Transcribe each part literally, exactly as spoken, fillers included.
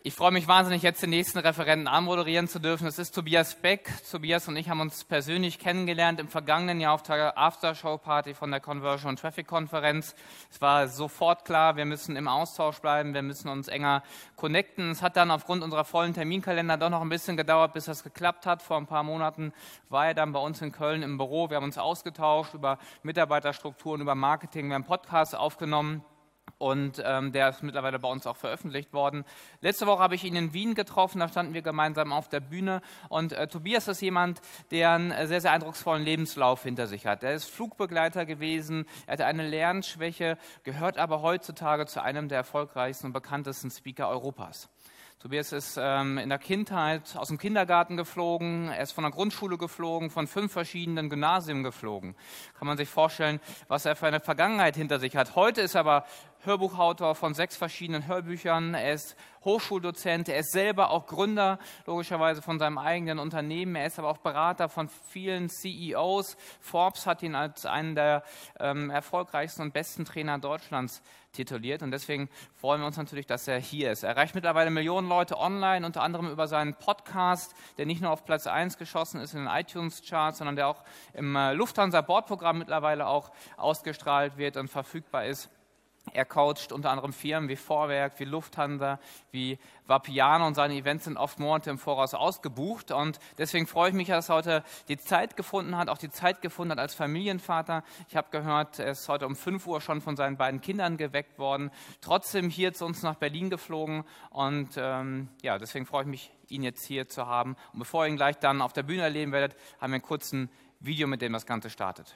Ich freue mich wahnsinnig, jetzt den nächsten Referenten anmoderieren zu dürfen. Das ist Tobias Beck. Tobias und ich haben uns persönlich kennengelernt im vergangenen Jahr auf der Aftershow-Party von der Conversion und Traffic-Konferenz. Es war sofort klar, wir müssen im Austausch bleiben, wir müssen uns enger connecten. Es hat dann aufgrund unserer vollen Terminkalender doch noch ein bisschen gedauert, bis das geklappt hat. Vor ein paar Monaten war er dann bei uns in Köln im Büro. Wir haben uns ausgetauscht über Mitarbeiterstrukturen, über Marketing, wir haben Podcasts aufgenommen. Und ähm, der ist mittlerweile bei uns auch veröffentlicht worden. Letzte Woche habe ich ihn in Wien getroffen, da standen wir gemeinsam auf der Bühne. Und äh, Tobias ist jemand, der einen äh, sehr, sehr eindrucksvollen Lebenslauf hinter sich hat. Er ist Flugbegleiter gewesen, er hatte eine Lernschwäche, gehört aber heutzutage zu einem der erfolgreichsten und bekanntesten Speaker Europas. Tobias ist ähm, in der Kindheit aus dem Kindergarten geflogen, er ist von der Grundschule geflogen, von fünf verschiedenen Gymnasien geflogen. Kann man sich vorstellen, was er für eine Vergangenheit hinter sich hat. Heute ist er aber Hörbuchautor von sechs verschiedenen Hörbüchern, er ist Hochschuldozent, er ist selber auch Gründer, logischerweise von seinem eigenen Unternehmen, er ist aber auch Berater von vielen C E Os. Forbes hat ihn als einen der ähm, erfolgreichsten und besten Trainer Deutschlands tituliert und deswegen freuen wir uns natürlich, dass er hier ist. Er erreicht mittlerweile Millionen Leute online, unter anderem über seinen Podcast, der nicht nur auf Platz eins geschossen ist in den iTunes-Charts, sondern der auch im äh, Lufthansa-Bordprogramm mittlerweile auch ausgestrahlt wird und verfügbar ist. Er coacht unter anderem Firmen wie Vorwerk, wie Lufthansa, wie Vapiano und seine Events sind oft Monate im Voraus ausgebucht. Und deswegen freue ich mich, dass er heute die Zeit gefunden hat, auch die Zeit gefunden hat als Familienvater. Ich habe gehört, er ist heute um fünf Uhr schon von seinen beiden Kindern geweckt worden, trotzdem hier zu uns nach Berlin geflogen. Und ähm, ja, deswegen freue ich mich, ihn jetzt hier zu haben. Und bevor ihr ihn gleich dann auf der Bühne erleben werdet, haben wir einen kurzen Video, mit dem das Ganze startet.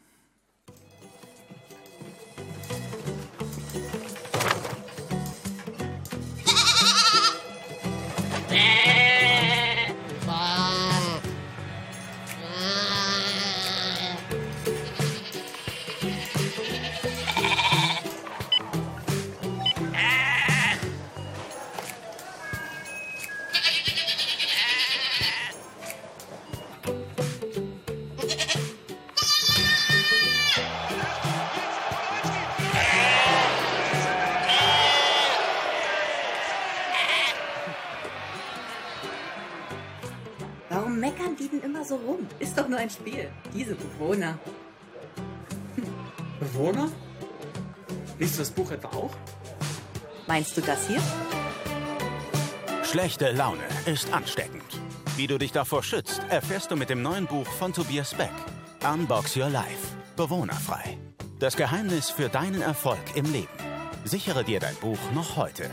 Warum meckern die denn immer so rum? Ist doch nur ein Spiel. Diese Bewohner. Bewohner? Liest du das Buch etwa auch? Meinst du das hier? Schlechte Laune ist ansteckend. Wie du dich davor schützt, erfährst du mit dem neuen Buch von Tobias Beck. Unbox Your Life. Bewohnerfrei. Das Geheimnis für deinen Erfolg im Leben. Sichere dir dein Buch noch heute.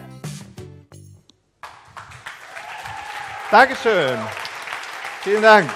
Dankeschön. Vielen Dank.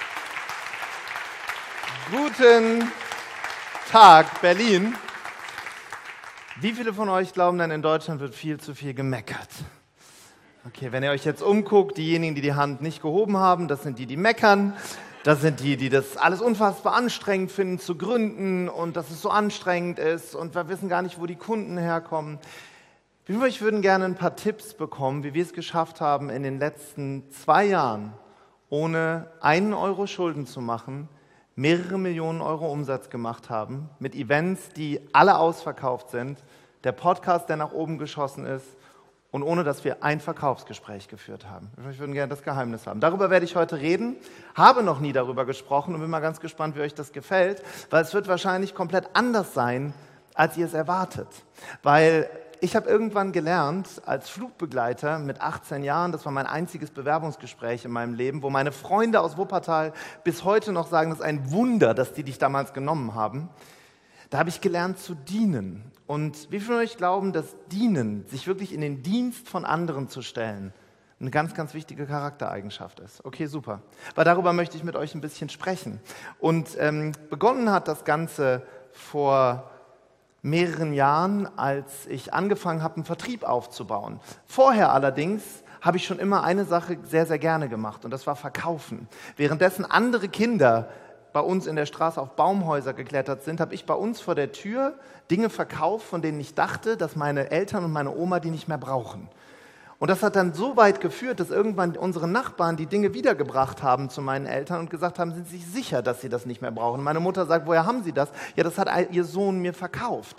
Guten Tag, Berlin. Wie viele von euch glauben denn, in Deutschland wird viel zu viel gemeckert? Okay, wenn ihr euch jetzt umguckt, diejenigen, die die Hand nicht gehoben haben, das sind die, die meckern. Das sind die, die das alles unfassbar anstrengend finden zu gründen und dass es so anstrengend ist und wir wissen gar nicht, wo die Kunden herkommen. Wie viele von euch würden gerne ein paar Tipps bekommen, wie wir es geschafft haben, in den letzten zwei Jahren ohne einen Euro Schulden zu machen, mehrere Millionen Euro Umsatz gemacht haben, mit Events, die alle ausverkauft sind, der Podcast, der nach oben geschossen ist und ohne, dass wir ein Verkaufsgespräch geführt haben. Ich würde gerne das Geheimnis haben. Darüber werde ich heute reden, habe noch nie darüber gesprochen und bin mal ganz gespannt, wie euch das gefällt, weil es wird wahrscheinlich komplett anders sein, als ihr es erwartet. Weil ich habe irgendwann gelernt, als Flugbegleiter mit achtzehn Jahren, das war mein einziges Bewerbungsgespräch in meinem Leben, wo meine Freunde aus Wuppertal bis heute noch sagen, das ist ein Wunder, dass die dich damals genommen haben. Da habe ich gelernt zu dienen. Und wie viele von euch glauben, dass Dienen, sich wirklich in den Dienst von anderen zu stellen, eine ganz, ganz wichtige Charaktereigenschaft ist? Okay, super. Weil darüber möchte ich mit euch ein bisschen sprechen. Und ähm, begonnen hat das Ganze vor mehreren Jahren, als ich angefangen habe, einen Vertrieb aufzubauen. Vorher allerdings habe ich schon immer eine Sache sehr, sehr gerne gemacht und das war Verkaufen. Währenddessen andere Kinder bei uns in der Straße auf Baumhäuser geklettert sind, habe ich bei uns vor der Tür Dinge verkauft, von denen ich dachte, dass meine Eltern und meine Oma die nicht mehr brauchen. Und das hat dann so weit geführt, dass irgendwann unsere Nachbarn die Dinge wiedergebracht haben zu meinen Eltern und gesagt haben, sind Sie sich sicher, dass Sie das nicht mehr brauchen? Meine Mutter sagt, woher haben Sie das? Ja, das hat ihr Sohn mir verkauft.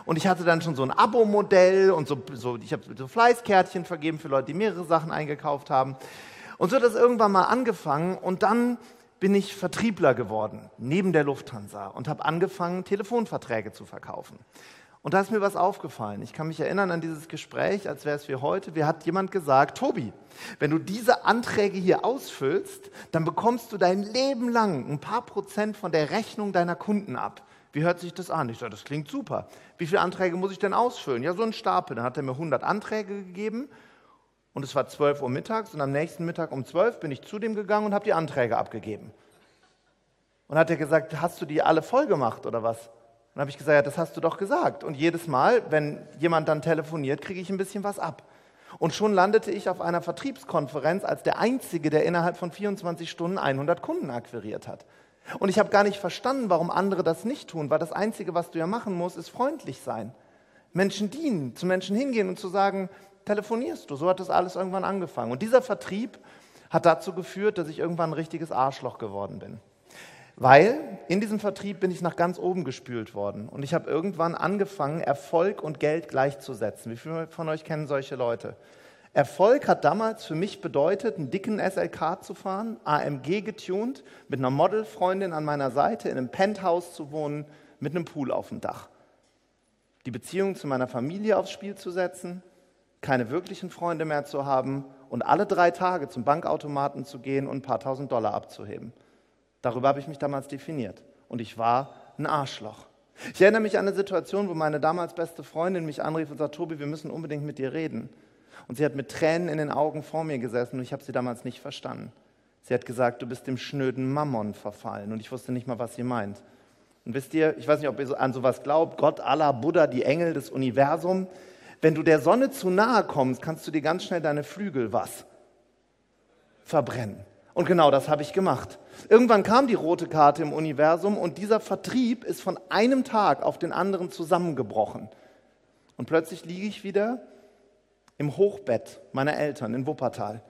Und ich hatte dann schon so ein Abo-Modell und so, so ich habe so Fleißkärtchen vergeben für Leute, die mehrere Sachen eingekauft haben. Und so hat das irgendwann mal angefangen und dann bin ich Vertriebler geworden, neben der Lufthansa und habe angefangen, Telefonverträge zu verkaufen. Und da ist mir was aufgefallen. Ich kann mich erinnern an dieses Gespräch, als wäre es wie heute. Mir hat jemand gesagt, Tobi, wenn du diese Anträge hier ausfüllst, dann bekommst du dein Leben lang ein paar Prozent von der Rechnung deiner Kunden ab. Wie hört sich das an? Ich sage, das klingt super. Wie viele Anträge muss ich denn ausfüllen? Ja, so ein Stapel. Dann hat er mir hundert Anträge gegeben und es war zwölf Uhr mittags und am nächsten Mittag um zwölf bin ich zu dem gegangen und habe die Anträge abgegeben. Und hat er gesagt, hast du die alle voll gemacht oder was? Dann habe ich gesagt, ja, das hast du doch gesagt. Und jedes Mal, wenn jemand dann telefoniert, kriege ich ein bisschen was ab. Und schon landete ich auf einer Vertriebskonferenz als der Einzige, der innerhalb von vierundzwanzig Stunden hundert Kunden akquiriert hat. Und ich habe gar nicht verstanden, warum andere das nicht tun, weil das Einzige, was du ja machen musst, ist freundlich sein. Menschen dienen, zu Menschen hingehen und zu sagen, telefonierst du. So hat das alles irgendwann angefangen. Und dieser Vertrieb hat dazu geführt, dass ich irgendwann ein richtiges Arschloch geworden bin. Weil in diesem Vertrieb bin ich nach ganz oben gespült worden. Und ich habe irgendwann angefangen, Erfolg und Geld gleichzusetzen. Wie viele von euch kennen solche Leute? Erfolg hat damals für mich bedeutet, einen dicken S L K zu fahren, A M G getuned, mit einer Modelfreundin an meiner Seite, in einem Penthouse zu wohnen, mit einem Pool auf dem Dach. Die Beziehung zu meiner Familie aufs Spiel zu setzen, keine wirklichen Freunde mehr zu haben und alle drei Tage zum Bankautomaten zu gehen und ein paar tausend Dollar abzuheben. Darüber habe ich mich damals definiert. Und ich war ein Arschloch. Ich erinnere mich an eine Situation, wo meine damals beste Freundin mich anrief und sagte, Tobi, wir müssen unbedingt mit dir reden. Und sie hat mit Tränen in den Augen vor mir gesessen und ich habe sie damals nicht verstanden. Sie hat gesagt, du bist dem schnöden Mammon verfallen und ich wusste nicht mal, was sie meint. Und wisst ihr, ich weiß nicht, ob ihr an sowas glaubt, Gott, Allah, Buddha, die Engel, das Universum. Wenn du der Sonne zu nahe kommst, kannst du dir ganz schnell deine Flügel was? Verbrennen. Und genau das habe ich gemacht. Irgendwann kam die rote Karte im Universum und dieser Vertrieb ist von einem Tag auf den anderen zusammengebrochen. Und plötzlich liege ich wieder im Hochbett meiner Eltern in Wuppertal.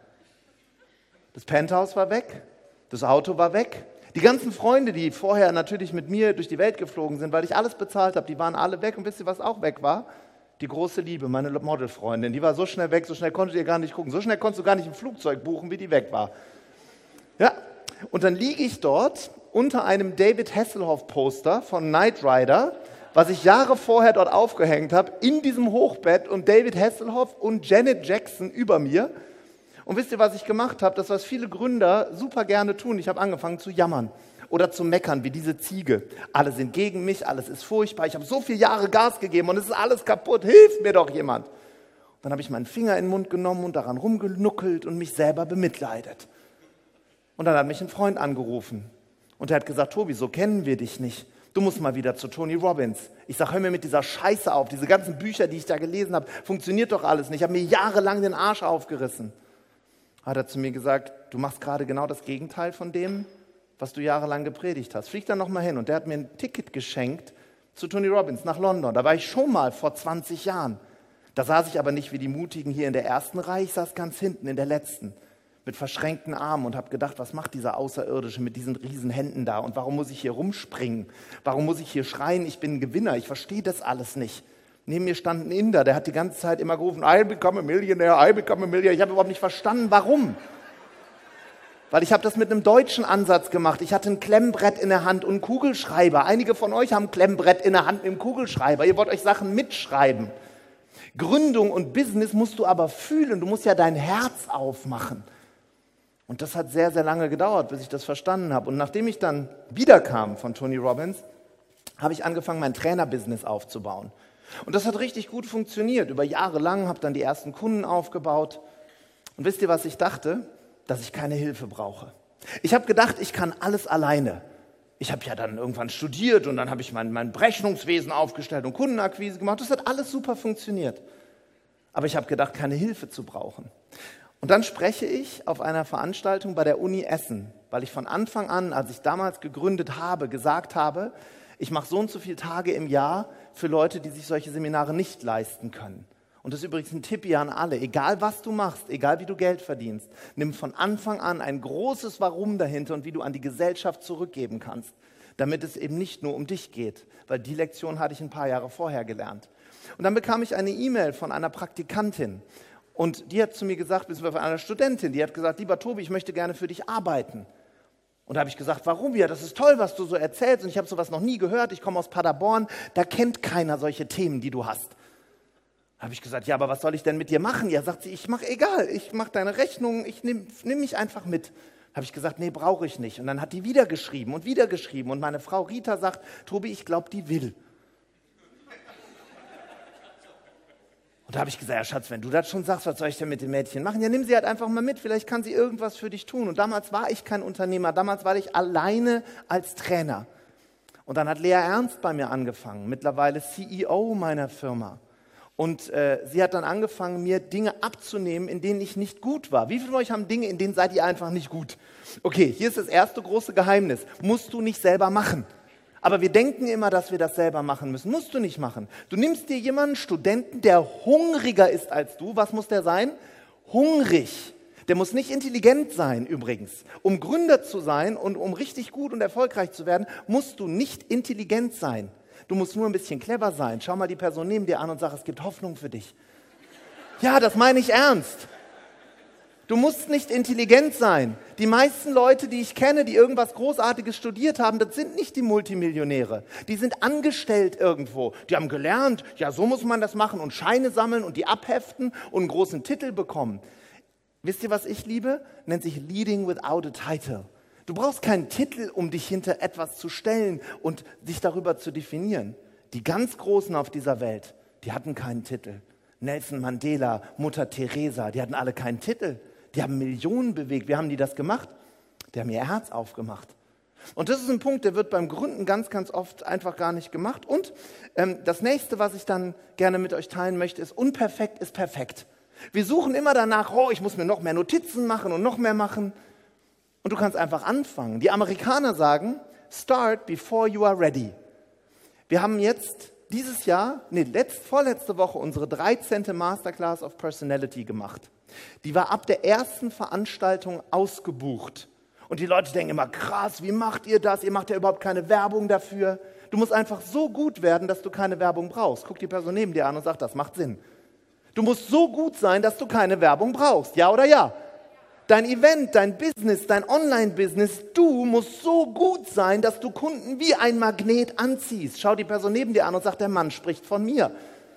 Das Penthouse war weg, das Auto war weg. Die ganzen Freunde, die vorher natürlich mit mir durch die Welt geflogen sind, weil ich alles bezahlt habe, die waren alle weg. Und wisst ihr, was auch weg war? Die große Liebe, meine Modelfreundin. Die war so schnell weg, so schnell konntet ihr gar nicht gucken. So schnell konntest du gar nicht ein Flugzeug buchen, wie die weg war. Ja, und dann liege ich dort unter einem David Hasselhoff-Poster von Knight Rider, was ich Jahre vorher dort aufgehängt habe, in diesem Hochbett und David Hasselhoff und Janet Jackson über mir. Und wisst ihr, was ich gemacht habe? Das, was viele Gründer super gerne tun. Ich habe angefangen zu jammern oder zu meckern, wie diese Ziege. Alle sind gegen mich, alles ist furchtbar. Ich habe so viele Jahre Gas gegeben und es ist alles kaputt. Hilft mir doch jemand. Und dann habe ich meinen Finger in den Mund genommen und daran rumgenuckelt und mich selber bemitleidet. Und dann hat mich ein Freund angerufen und der hat gesagt, Tobi, so kennen wir dich nicht. Du musst mal wieder zu Tony Robbins. Ich sage, hör mir mit dieser Scheiße auf. Diese ganzen Bücher, die ich da gelesen habe, funktioniert doch alles nicht. Ich habe mir jahrelang den Arsch aufgerissen. Hat er zu mir gesagt, du machst gerade genau das Gegenteil von dem, was du jahrelang gepredigt hast. Flieg da noch mal hin. Und der hat mir ein Ticket geschenkt zu Tony Robbins nach London. Da war ich schon mal vor zwanzig Jahren. Da saß ich aber nicht wie die Mutigen hier in der ersten Reihe. Ich saß ganz hinten in der letzten. Mit verschränkten Armen und habe gedacht, was macht dieser Außerirdische mit diesen riesen Händen da und warum muss ich hier rumspringen? Warum muss ich hier schreien, ich bin ein Gewinner? Ich verstehe das alles nicht. Neben mir stand ein Inder, der hat die ganze Zeit immer gerufen, I become a millionaire, I become a millionaire. Ich habe überhaupt nicht verstanden, warum. Weil ich habe das mit einem deutschen Ansatz gemacht. Ich hatte ein Klemmbrett in der Hand und einen Kugelschreiber. Einige von euch haben ein Klemmbrett in der Hand mit einem Kugelschreiber. Ihr wollt euch Sachen mitschreiben. Gründung und Business musst du aber fühlen. Du musst ja dein Herz aufmachen. Und das hat sehr, sehr lange gedauert, bis ich das verstanden habe. Und nachdem ich dann wiederkam von Tony Robbins, habe ich angefangen, mein Trainerbusiness aufzubauen. Und das hat richtig gut funktioniert. Über Jahre lang habe dann die ersten Kunden aufgebaut. Und wisst ihr, was ich dachte? Dass ich keine Hilfe brauche. Ich habe gedacht, ich kann alles alleine. Ich habe ja dann irgendwann studiert und dann habe ich mein, mein Berechnungswesen aufgestellt und Kundenakquise gemacht. Das hat alles super funktioniert. Aber ich habe gedacht, keine Hilfe zu brauchen. Und dann spreche ich auf einer Veranstaltung bei der Uni Essen, weil ich von Anfang an, als ich damals gegründet habe, gesagt habe, ich mache so und so viele Tage im Jahr für Leute, die sich solche Seminare nicht leisten können. Und das ist übrigens ein Tipp hier an alle, egal was du machst, egal wie du Geld verdienst, nimm von Anfang an ein großes Warum dahinter und wie du an die Gesellschaft zurückgeben kannst. damit es eben nicht nur um dich geht, weil die Lektion hatte ich ein paar Jahre vorher gelernt. Und dann bekam ich eine E-Mail von einer Praktikantin und die hat zu mir gesagt, beziehungsweise von einer Studentin, die hat gesagt, lieber Tobi, ich möchte gerne für dich arbeiten. Und da habe ich gesagt, warum? Ja, das ist toll, was du so erzählst und ich habe sowas noch nie gehört, ich komme aus Paderborn, da kennt keiner solche Themen, die du hast. Da habe ich gesagt, ja, aber was soll ich denn mit dir machen? Ja, sagt sie, ich mache egal, ich mache deine Rechnung, ich nehme nehm mich einfach mit. Habe ich gesagt, nee, brauche ich nicht. Und dann hat die wieder geschrieben und wieder geschrieben. Und meine Frau Rita sagt, Tobi, ich glaube, die will. Und da habe ich gesagt, ja Schatz, wenn du das schon sagst, was soll ich denn mit dem Mädchen machen? Ja, nimm sie halt einfach mal mit, vielleicht kann sie irgendwas für dich tun. Und damals war ich kein Unternehmer, damals war ich alleine als Trainer. Und dann hat Lea Ernst bei mir angefangen, mittlerweile C E O meiner Firma. Und äh, sie hat dann angefangen, mir Dinge abzunehmen, in denen ich nicht gut war. Wie viele von euch haben Dinge, in denen seid ihr einfach nicht gut? Okay, hier ist das erste große Geheimnis. Musst du nicht selber machen. Aber wir denken immer, dass wir das selber machen müssen. Musst du nicht machen. Du nimmst dir jemanden, Studenten, der hungriger ist als du. Was muss der sein? Hungrig. Der muss nicht intelligent sein übrigens. Um Gründer zu sein und um richtig gut und erfolgreich zu werden, musst du nicht intelligent sein. Du musst nur ein bisschen clever sein. Schau mal die Person neben dir an und sag, es gibt Hoffnung für dich. Ja, das meine ich ernst. Du musst nicht intelligent sein. Die meisten Leute, die ich kenne, die irgendwas Großartiges studiert haben, das sind nicht die Multimillionäre. Die sind angestellt irgendwo. Die haben gelernt, ja, so muss man das machen und Scheine sammeln und die abheften und einen großen Titel bekommen. Wisst ihr, was ich liebe? Nennt sich Leading Without a Title. Du brauchst keinen Titel, um dich hinter etwas zu stellen und dich darüber zu definieren. Die ganz Großen auf dieser Welt, die hatten keinen Titel. Nelson Mandela, Mutter Teresa, die hatten alle keinen Titel. Die haben Millionen bewegt. Wie haben die das gemacht? Die haben ihr Herz aufgemacht. Und das ist ein Punkt, der wird beim Gründen ganz, ganz oft einfach gar nicht gemacht. Und ähm, das nächste, was ich dann gerne mit euch teilen möchte, ist, unperfekt ist perfekt. Wir suchen immer danach, oh, ich muss mir noch mehr Notizen machen und noch mehr machen. Und du kannst einfach anfangen. Die Amerikaner sagen, start before you are ready. Wir haben jetzt dieses Jahr, nee, letzt, vorletzte Woche unsere dreizehnte Masterclass of Personality gemacht. Die war ab der ersten Veranstaltung ausgebucht. Und die Leute denken immer, krass, wie macht ihr das? Ihr macht ja überhaupt keine Werbung dafür. Du musst einfach so gut werden, dass du keine Werbung brauchst. Guck die Person neben dir an und sag, das macht Sinn. Du musst so gut sein, dass du keine Werbung brauchst. Ja oder ja? Dein Event, dein Business, dein Online-Business, du musst so gut sein, dass du Kunden wie ein Magnet anziehst. Schau die Person neben dir an und sag, der Mann spricht von mir.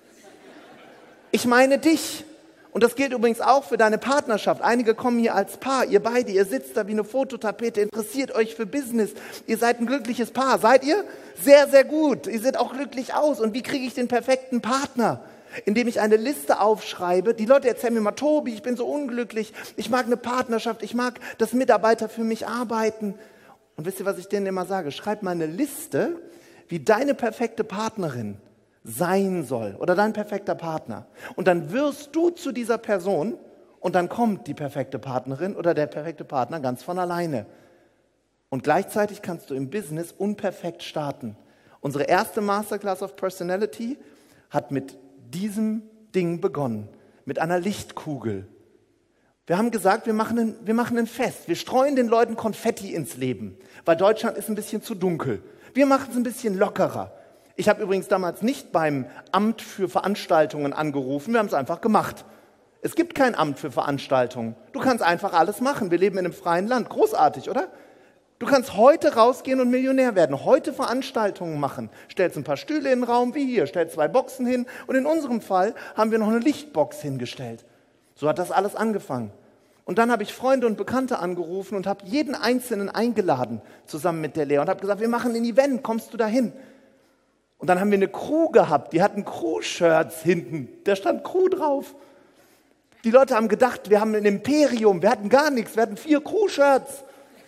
Ich meine dich. Und das gilt übrigens auch für deine Partnerschaft. Einige kommen hier als Paar, ihr beide, ihr sitzt da wie eine Fototapete, interessiert euch für Business. Ihr seid ein glückliches Paar. Seid ihr? Sehr, sehr gut. Ihr seht auch glücklich aus. Und wie kriege ich den perfekten Partner? Indem ich eine Liste aufschreibe. Die Leute erzählen mir mal, Tobi, ich bin so unglücklich, ich mag eine Partnerschaft, ich mag, dass Mitarbeiter für mich arbeiten. Und wisst ihr, was ich denen immer sage? Schreib mal eine Liste, wie deine perfekte Partnerin sein soll oder dein perfekter Partner. Und dann wirst du zu dieser Person und dann kommt die perfekte Partnerin oder der perfekte Partner ganz von alleine. Und gleichzeitig kannst du im Business unperfekt starten. Unsere erste Masterclass of Personality hat mit diesem Ding begonnen, mit einer Lichtkugel. Wir haben gesagt, wir machen, ein, wir machen ein Fest. Wir streuen den Leuten Konfetti ins Leben, weil Deutschland ist ein bisschen zu dunkel. Wir machen es ein bisschen lockerer. Ich habe übrigens damals nicht beim Amt für Veranstaltungen angerufen, wir haben es einfach gemacht. Es gibt kein Amt für Veranstaltungen. Du kannst einfach alles machen. Wir leben in einem freien Land. Großartig, oder? Du kannst heute rausgehen und Millionär werden, heute Veranstaltungen machen. Stellst ein paar Stühle in den Raum wie hier, stellst zwei Boxen hin und in unserem Fall haben wir noch eine Lichtbox hingestellt. So hat das alles angefangen. Und dann habe ich Freunde und Bekannte angerufen und habe jeden Einzelnen eingeladen, zusammen mit der Lea, und habe gesagt, wir machen ein Event, kommst du dahin? Und dann haben wir eine Crew gehabt, die hatten Crew-Shirts hinten, da stand Crew drauf. Die Leute haben gedacht, wir haben ein Imperium, wir hatten gar nichts, wir hatten vier Crew-Shirts.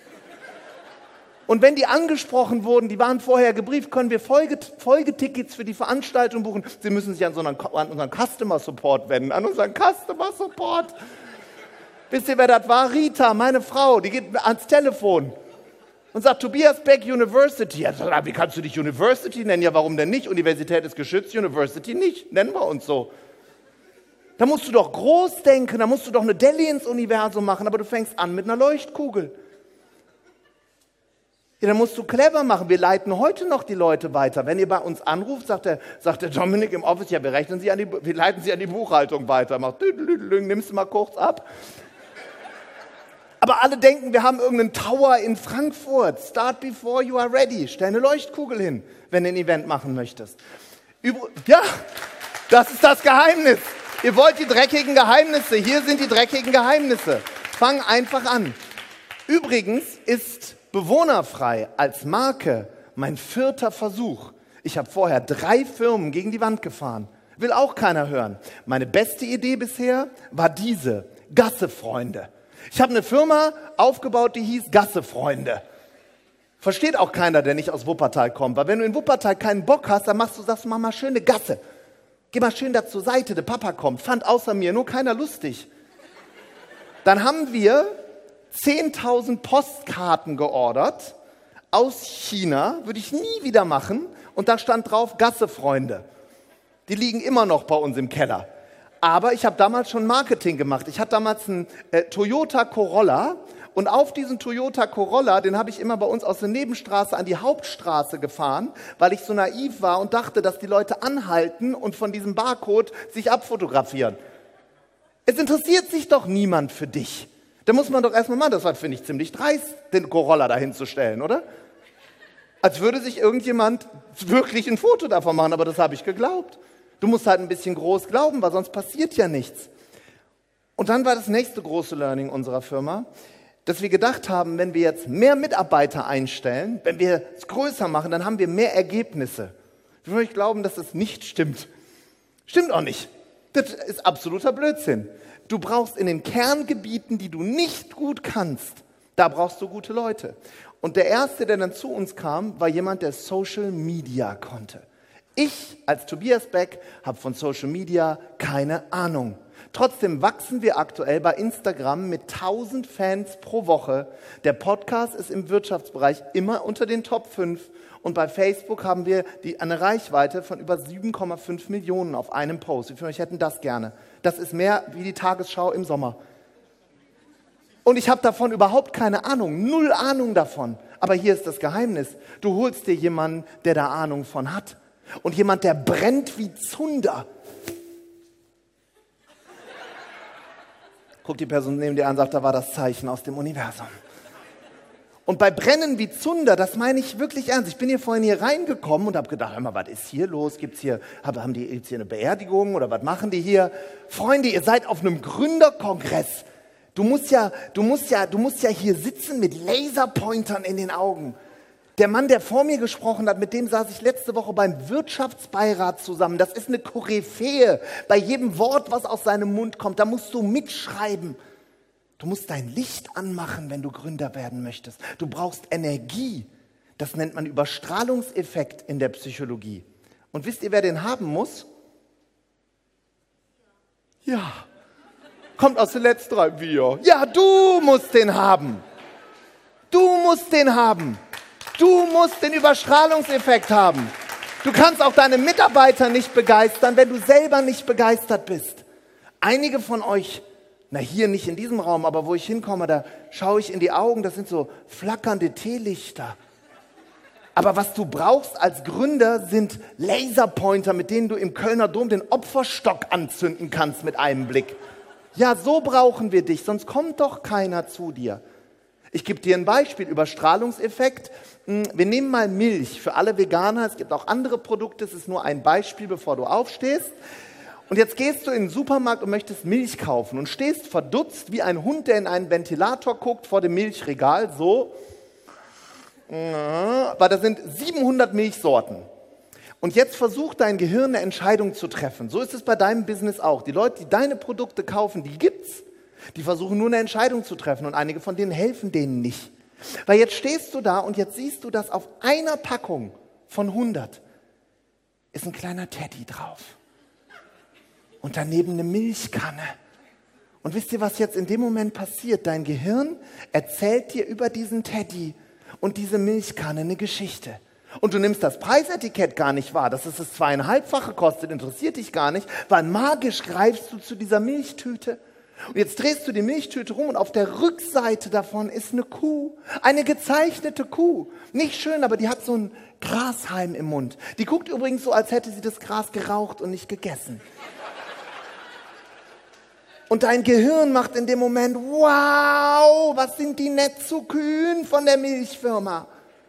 Und wenn die angesprochen wurden, die waren vorher gebrieft, können wir Folge, Folgetickets für die Veranstaltung buchen. Sie müssen sich an, so einen, an unseren Customer Support wenden, an unseren Customer Support. Wisst ihr, wer das war? Rita, meine Frau, die geht ans Telefon und sagt, Tobias Beck University. Ja, wie kannst du dich University nennen? Ja, warum denn nicht? Universität ist geschützt, University nicht. Nennen wir uns so. Da musst du doch groß denken, da musst du doch eine Delle ins Universum machen, aber du fängst an mit einer Leuchtkugel. Ja, dann musst du clever machen. Wir leiten heute noch die Leute weiter. Wenn ihr bei uns anruft, sagt der, sagt der Dominik im Office, ja, wir, rechnen Sie an die, wir leiten Sie an die Buchhaltung weiter. Macht, nimmst du mal kurz ab. Aber alle denken, wir haben irgendeinen Tower in Frankfurt. Start before you are ready. Stell eine Leuchtkugel hin, wenn du ein Event machen möchtest. Übr- ja, das ist das Geheimnis. Ihr wollt die dreckigen Geheimnisse. Hier sind die dreckigen Geheimnisse. Fang einfach an. Übrigens ist Bewohnerfrei als Marke mein vierter Versuch. Ich habe vorher drei Firmen gegen die Wand gefahren. Will auch keiner hören. Meine beste Idee bisher war diese, Gassefreunde. Ich habe eine Firma aufgebaut, die hieß Gassefreunde. Versteht auch keiner, der nicht aus Wuppertal kommt. Weil wenn du in Wuppertal keinen Bock hast, dann machst du, sagst du, mach mal schöne Gasse. Geh mal schön da zur Seite, der Papa kommt. Fand außer mir nur keiner lustig. Dann haben wir zehntausend Postkarten geordert aus China, würde ich nie wieder machen. Und da stand drauf Gassefreunde. Die liegen immer noch bei uns im Keller. Aber ich habe damals schon Marketing gemacht. Ich hatte damals einen äh, Toyota Corolla und auf diesen Toyota Corolla, den habe ich immer bei uns aus der Nebenstraße an die Hauptstraße gefahren, weil ich so naiv war und dachte, dass die Leute anhalten und von diesem Barcode sich abfotografieren. Es interessiert sich doch niemand für dich. Da muss man doch erstmal machen, das war, finde ich, ziemlich dreist, den Corolla dahin zu stellen, oder? Als würde sich irgendjemand wirklich ein Foto davon machen, aber das habe ich geglaubt. Du musst halt ein bisschen groß glauben, weil sonst passiert ja nichts. Und dann war das nächste große Learning unserer Firma, dass wir gedacht haben, wenn wir jetzt mehr Mitarbeiter einstellen, wenn wir es größer machen, dann haben wir mehr Ergebnisse. Ich will euch glauben, dass das nicht stimmt. Stimmt auch nicht. Das ist absoluter Blödsinn. Du brauchst in den Kerngebieten, die du nicht gut kannst, da brauchst du gute Leute. Und der Erste, der dann zu uns kam, war jemand, der Social Media konnte. Ich als Tobias Beck habe von Social Media keine Ahnung. Trotzdem wachsen wir aktuell bei Instagram mit tausend Fans pro Woche. Der Podcast ist im Wirtschaftsbereich immer unter den Top fünf. Und bei Facebook haben wir die, eine Reichweite von über sieben Komma fünf Millionen auf einem Post. Wie viele von euch hätten das gerne? Das ist mehr wie die Tagesschau im Sommer. Und ich habe davon überhaupt keine Ahnung, null Ahnung davon. Aber hier ist das Geheimnis. Du holst dir jemanden, der da Ahnung von hat. Und jemand, der brennt wie Zunder. Guck die Person neben dir an und sagt, da war das Zeichen aus dem Universum. Und bei Brennen wie Zunder, das meine ich wirklich ernst. Ich bin hier vorhin hier reingekommen und habe gedacht, hör mal, was ist hier los? Gibt's hier, haben die jetzt hier eine Beerdigung oder was machen die hier? Freunde, ihr seid auf einem Gründerkongress. Du musst ja, du musst ja, du musst ja hier sitzen mit Laserpointern in den Augen. Der Mann, der vor mir gesprochen hat, mit dem saß ich letzte Woche beim Wirtschaftsbeirat zusammen. Das ist eine Koryphäe. Bei jedem Wort, was aus seinem Mund kommt, da musst du mitschreiben. Du musst dein Licht anmachen, wenn du Gründer werden möchtest. Du brauchst Energie. Das nennt man Überstrahlungseffekt in der Psychologie. Und wisst ihr, wer den haben muss? Ja. Kommt aus den letzten drei. Wir. Ja, du musst den haben. Du musst den haben. Du musst den Überstrahlungseffekt haben. Du kannst auch deine Mitarbeiter nicht begeistern, wenn du selber nicht begeistert bist. Einige von euch, na hier nicht in diesem Raum, aber wo ich hinkomme, da schaue ich in die Augen, das sind so flackernde Teelichter. Aber was du brauchst als Gründer sind Laserpointer, mit denen du im Kölner Dom den Opferstock anzünden kannst mit einem Blick. Ja, so brauchen wir dich, sonst kommt doch keiner zu dir. Ich gebe dir ein Beispiel, Überstrahlungseffekt. Wir nehmen mal Milch für alle Veganer. Es gibt auch andere Produkte, es ist nur ein Beispiel, bevor du aufstehst. Und jetzt gehst du in den Supermarkt und möchtest Milch kaufen und stehst verdutzt wie ein Hund, der in einen Ventilator guckt vor dem Milchregal, so. Weil da sind siebenhundert Milchsorten. Und jetzt versucht dein Gehirn eine Entscheidung zu treffen. So ist es bei deinem Business auch. Die Leute, die deine Produkte kaufen, die gibt's. Die versuchen nur eine Entscheidung zu treffen und einige von denen helfen denen nicht. Weil jetzt stehst du da und jetzt siehst du, dass auf einer Packung von hundert ist ein kleiner Teddy drauf. Und daneben eine Milchkanne. Und wisst ihr, was jetzt in dem Moment passiert? Dein Gehirn erzählt dir über diesen Teddy und diese Milchkanne eine Geschichte. Und du nimmst das Preisetikett gar nicht wahr, dass es das zweieinhalbfache kostet, interessiert dich gar nicht, weil magisch greifst du zu dieser Milchtüte. Und jetzt drehst du die Milchtüte rum und auf der Rückseite davon ist eine Kuh. Eine gezeichnete Kuh. Nicht schön, aber die hat so ein Grashalm im Mund. Die guckt übrigens so, als hätte sie das Gras geraucht und nicht gegessen. Und dein Gehirn macht in dem Moment, wow, was sind die nett zu Kühen von der Milchfirma?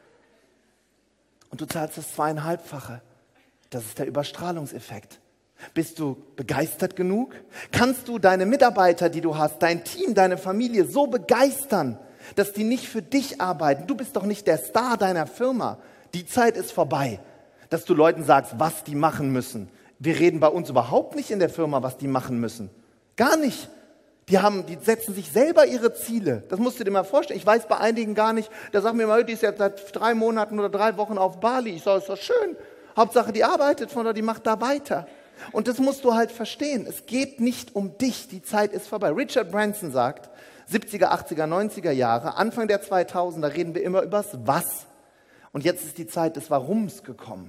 Und du zahlst das zweieinhalbfache. Das ist der Überstrahlungseffekt. Bist du begeistert genug? Kannst du deine Mitarbeiter, die du hast, dein Team, deine Familie so begeistern, dass die nicht für dich arbeiten? Du bist doch nicht der Star deiner Firma. Die Zeit ist vorbei, dass du Leuten sagst, was die machen müssen. Wir reden bei uns überhaupt nicht in der Firma, was die machen müssen. Gar nicht. Die, haben, die setzen sich selber ihre Ziele. Das musst du dir mal vorstellen. Ich weiß bei einigen gar nicht, da sagen mir mal, die ist jetzt seit drei Monaten oder drei Wochen auf Bali. Ich sage, ist doch schön. Hauptsache, die arbeitet von da, die macht da weiter. Und das musst du halt verstehen. Es geht nicht um dich. Die Zeit ist vorbei. Richard Branson sagt, siebziger, achtziger, neunziger Jahre, Anfang der zweitausender reden wir immer übers Was. Und jetzt ist die Zeit des Warums gekommen.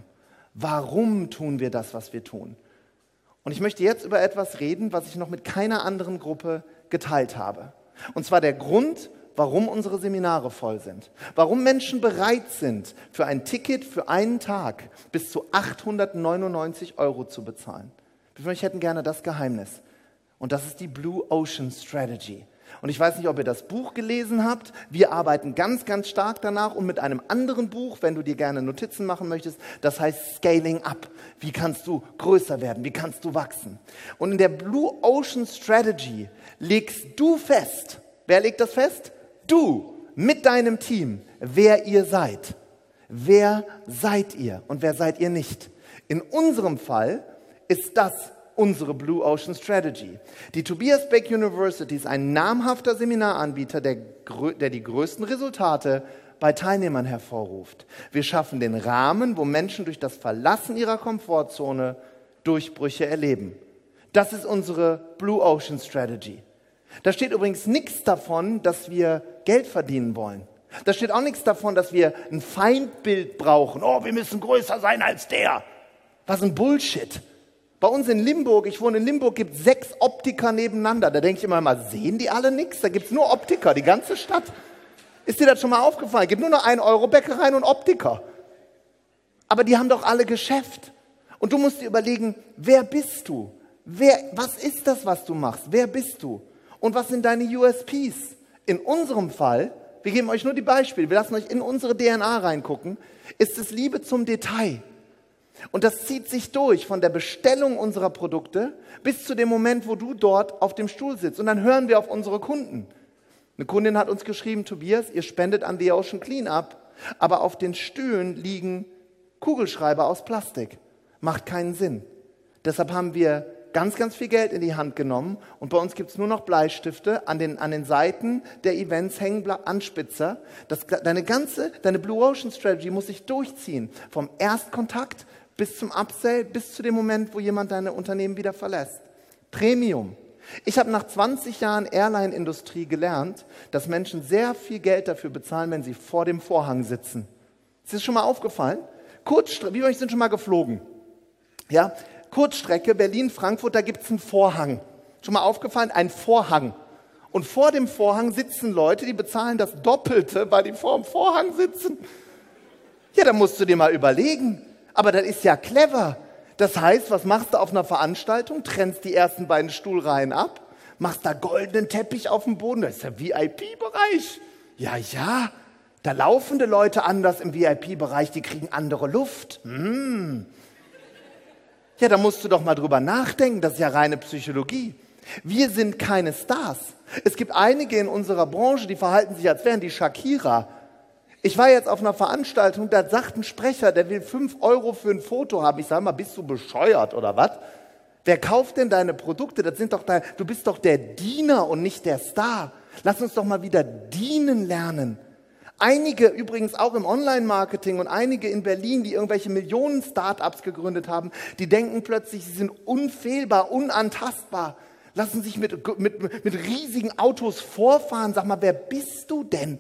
Warum tun wir das, was wir tun? Und ich möchte jetzt über etwas reden, was ich noch mit keiner anderen Gruppe geteilt habe. Und zwar der Grund, warum unsere Seminare voll sind. Warum Menschen bereit sind, für ein Ticket für einen Tag bis zu achthundertneunundneunzig Euro zu bezahlen. Wir von euch hätten gerne das Geheimnis. Und das ist die Blue Ocean Strategy. Und ich weiß nicht, ob ihr das Buch gelesen habt. Wir arbeiten ganz, ganz stark danach und mit einem anderen Buch, wenn du dir gerne Notizen machen möchtest, das heißt Scaling Up. Wie kannst du größer werden? Wie kannst du wachsen? Und in der Blue Ocean Strategy legst du fest, wer legt das fest? Du mit deinem Team, wer ihr seid. Wer seid ihr und wer seid ihr nicht? In unserem Fall ist das unsere Blue Ocean Strategy. Die Tobias Beck University ist ein namhafter Seminaranbieter, der, der die größten Resultate bei Teilnehmern hervorruft. Wir schaffen den Rahmen, wo Menschen durch das Verlassen ihrer Komfortzone Durchbrüche erleben. Das ist unsere Blue Ocean Strategy. Da steht übrigens nichts davon, dass wir Geld verdienen wollen. Da steht auch nichts davon, dass wir ein Feindbild brauchen. Oh, wir müssen größer sein als der. Was ein Bullshit. Bei uns in Limburg, ich wohne in Limburg, gibt es sechs Optiker nebeneinander. Da denke ich immer mal, sehen die alle nichts? Da gibt es nur Optiker, die ganze Stadt. Ist dir das schon mal aufgefallen? Es gibt nur noch ein Euro Bäckereien und Optiker. Aber die haben doch alle Geschäft. Und du musst dir überlegen, wer bist du? Wer, was ist das, was du machst? Wer bist du? Und was sind deine U S Ps? In unserem Fall, wir geben euch nur die Beispiele, wir lassen euch in unsere D N A reingucken, ist es Liebe zum Detail. Und das zieht sich durch von der Bestellung unserer Produkte bis zu dem Moment, wo du dort auf dem Stuhl sitzt. Und dann hören wir auf unsere Kunden. Eine Kundin hat uns geschrieben, Tobias, ihr spendet an The Ocean Cleanup, aber auf den Stühlen liegen Kugelschreiber aus Plastik. Macht keinen Sinn. Deshalb haben wir ganz, ganz viel Geld in die Hand genommen und bei uns gibt es nur noch Bleistifte. An den, an den Seiten der Events hängen Ble- Anspitzer. Das, deine ganze, deine Blue Ocean Strategy muss sich durchziehen. Vom Erstkontakt bis zum Upsell, bis zu dem Moment, wo jemand dein Unternehmen wieder verlässt. Premium. Ich habe nach zwanzig Jahren Airline-Industrie gelernt, dass Menschen sehr viel Geld dafür bezahlen, wenn sie vor dem Vorhang sitzen. Ist das schon mal aufgefallen? Kurzstrecke, wie euch sind schon mal geflogen? Ja, Kurzstrecke Berlin-Frankfurt, da gibt es einen Vorhang. Schon mal aufgefallen? Ein Vorhang. Und vor dem Vorhang sitzen Leute, die bezahlen das Doppelte, weil die vor dem Vorhang sitzen. Ja, da musst du dir mal überlegen. Aber das ist ja clever. Das heißt, was machst du auf einer Veranstaltung? Trennst die ersten beiden Stuhlreihen ab, machst da goldenen Teppich auf dem Boden. Das ist der V I P-Bereich. Ja, ja, da laufende Leute anders im V I P-Bereich, die kriegen andere Luft. Hm. Ja, da musst du doch mal drüber nachdenken. Das ist ja reine Psychologie. Wir sind keine Stars. Es gibt einige in unserer Branche, die verhalten sich, als wären die Shakira. Ich war jetzt auf einer Veranstaltung, da sagt ein Sprecher, der will fünf Euro für ein Foto haben. Ich sage mal, bist du bescheuert oder was? Wer kauft denn deine Produkte? Das sind doch dein, du bist doch der Diener und nicht der Star. Lass uns doch mal wieder dienen lernen. Einige übrigens auch im Online-Marketing und einige in Berlin, die irgendwelche Millionen-Startups gegründet haben, die denken plötzlich, sie sind unfehlbar, unantastbar. Lassen sich mit, mit, mit riesigen Autos vorfahren. Sag mal, wer bist du denn?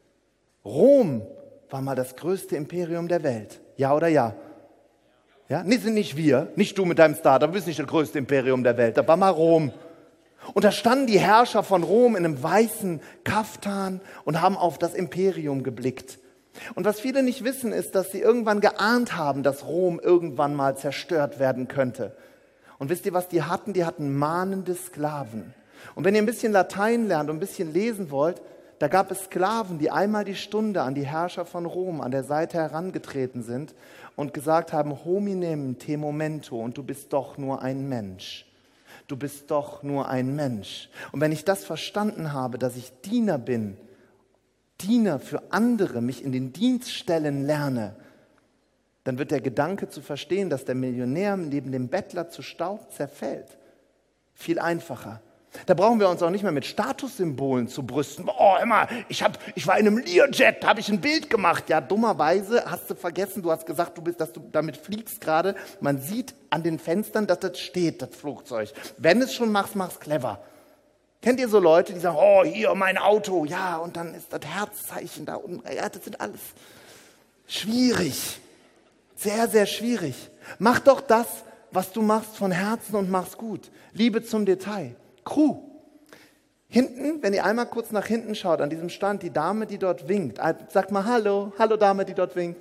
Rom war mal das größte Imperium der Welt. Ja oder ja? Ja, nee, sind nicht wir, nicht du mit deinem Startup, du bist nicht das größte Imperium der Welt. Das war mal Rom. Und da standen die Herrscher von Rom in einem weißen Kaftan und haben auf das Imperium geblickt. Und was viele nicht wissen, ist, dass sie irgendwann geahnt haben, dass Rom irgendwann mal zerstört werden könnte. Und wisst ihr, was die hatten? Die hatten mahnende Sklaven. Und wenn ihr ein bisschen Latein lernt und ein bisschen lesen wollt, da gab es Sklaven, die einmal die Stunde an die Herrscher von Rom an der Seite herangetreten sind und gesagt haben, hominem te momento, und du bist doch nur ein Mensch. Du bist doch nur ein Mensch. Und wenn ich das verstanden habe, dass ich Diener bin, Diener für andere, mich in den Dienst stellen lerne, dann wird der Gedanke zu verstehen, dass der Millionär neben dem Bettler zu Staub zerfällt, viel einfacher. Da brauchen wir uns auch nicht mehr mit Statussymbolen zu brüsten. Oh, immer, ich, hab, ich war in einem Learjet, da habe ich ein Bild gemacht. Ja, dummerweise hast du vergessen, du hast gesagt, du bist, dass du damit fliegst gerade. Man sieht an den Fenstern, dass das steht, das Flugzeug. Wenn es schon machst, mach's clever. Kennt ihr so Leute, die sagen, oh, hier mein Auto, ja, und dann ist das Herzzeichen da unten. Ja, das sind alles schwierig. Sehr, sehr schwierig. Mach doch das, was du machst von Herzen und mach's gut. Liebe zum Detail. Crew. Hinten, wenn ihr einmal kurz nach hinten schaut, an diesem Stand, die Dame, die dort winkt. Sagt mal Hallo, hallo Dame, die dort winkt.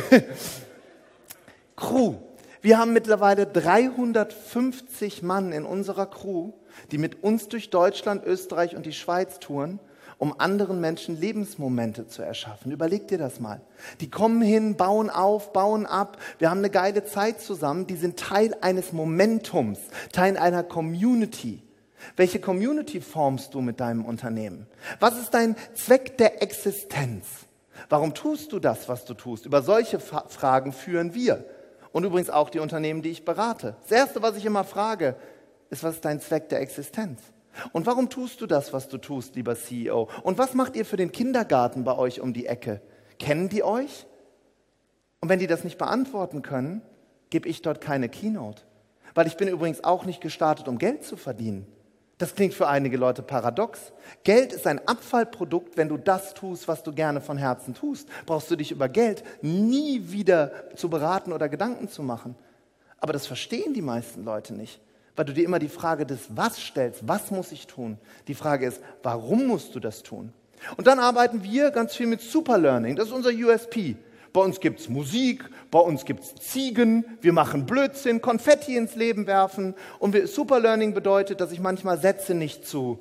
Crew. Wir haben mittlerweile dreihundertfünfzig Mann in unserer Crew, die mit uns durch Deutschland, Österreich und die Schweiz touren, um anderen Menschen Lebensmomente zu erschaffen. Überleg dir das mal. Die kommen hin, bauen auf, bauen ab. Wir haben eine geile Zeit zusammen. Die sind Teil eines Momentums, Teil einer Community. Welche Community formst du mit deinem Unternehmen? Was ist dein Zweck der Existenz? Warum tust du das, was du tust? Über solche Fa- Fragen führen wir. Und übrigens auch die Unternehmen, die ich berate. Das Erste, was ich immer frage, ist, was ist dein Zweck der Existenz? Und warum tust du das, was du tust, lieber C E O? Und was macht ihr für den Kindergarten bei euch um die Ecke? Kennen die euch? Und wenn die das nicht beantworten können, gebe ich dort keine Keynote. Weil ich bin übrigens auch nicht gestartet, um Geld zu verdienen. Das klingt für einige Leute paradox. Geld ist ein Abfallprodukt, wenn du das tust, was du gerne von Herzen tust. Brauchst du dich über Geld nie wieder zu beraten oder Gedanken zu machen. Aber das verstehen die meisten Leute nicht, weil du dir immer die Frage des Was stellst. Was muss ich tun? Die Frage ist, warum musst du das tun? Und dann arbeiten wir ganz viel mit Superlearning. Das ist unser U S P. Bei uns gibt es Musik, bei uns gibt es Ziegen, wir machen Blödsinn, Konfetti ins Leben werfen. Und wir, Superlearning bedeutet, dass ich manchmal Sätze nicht zu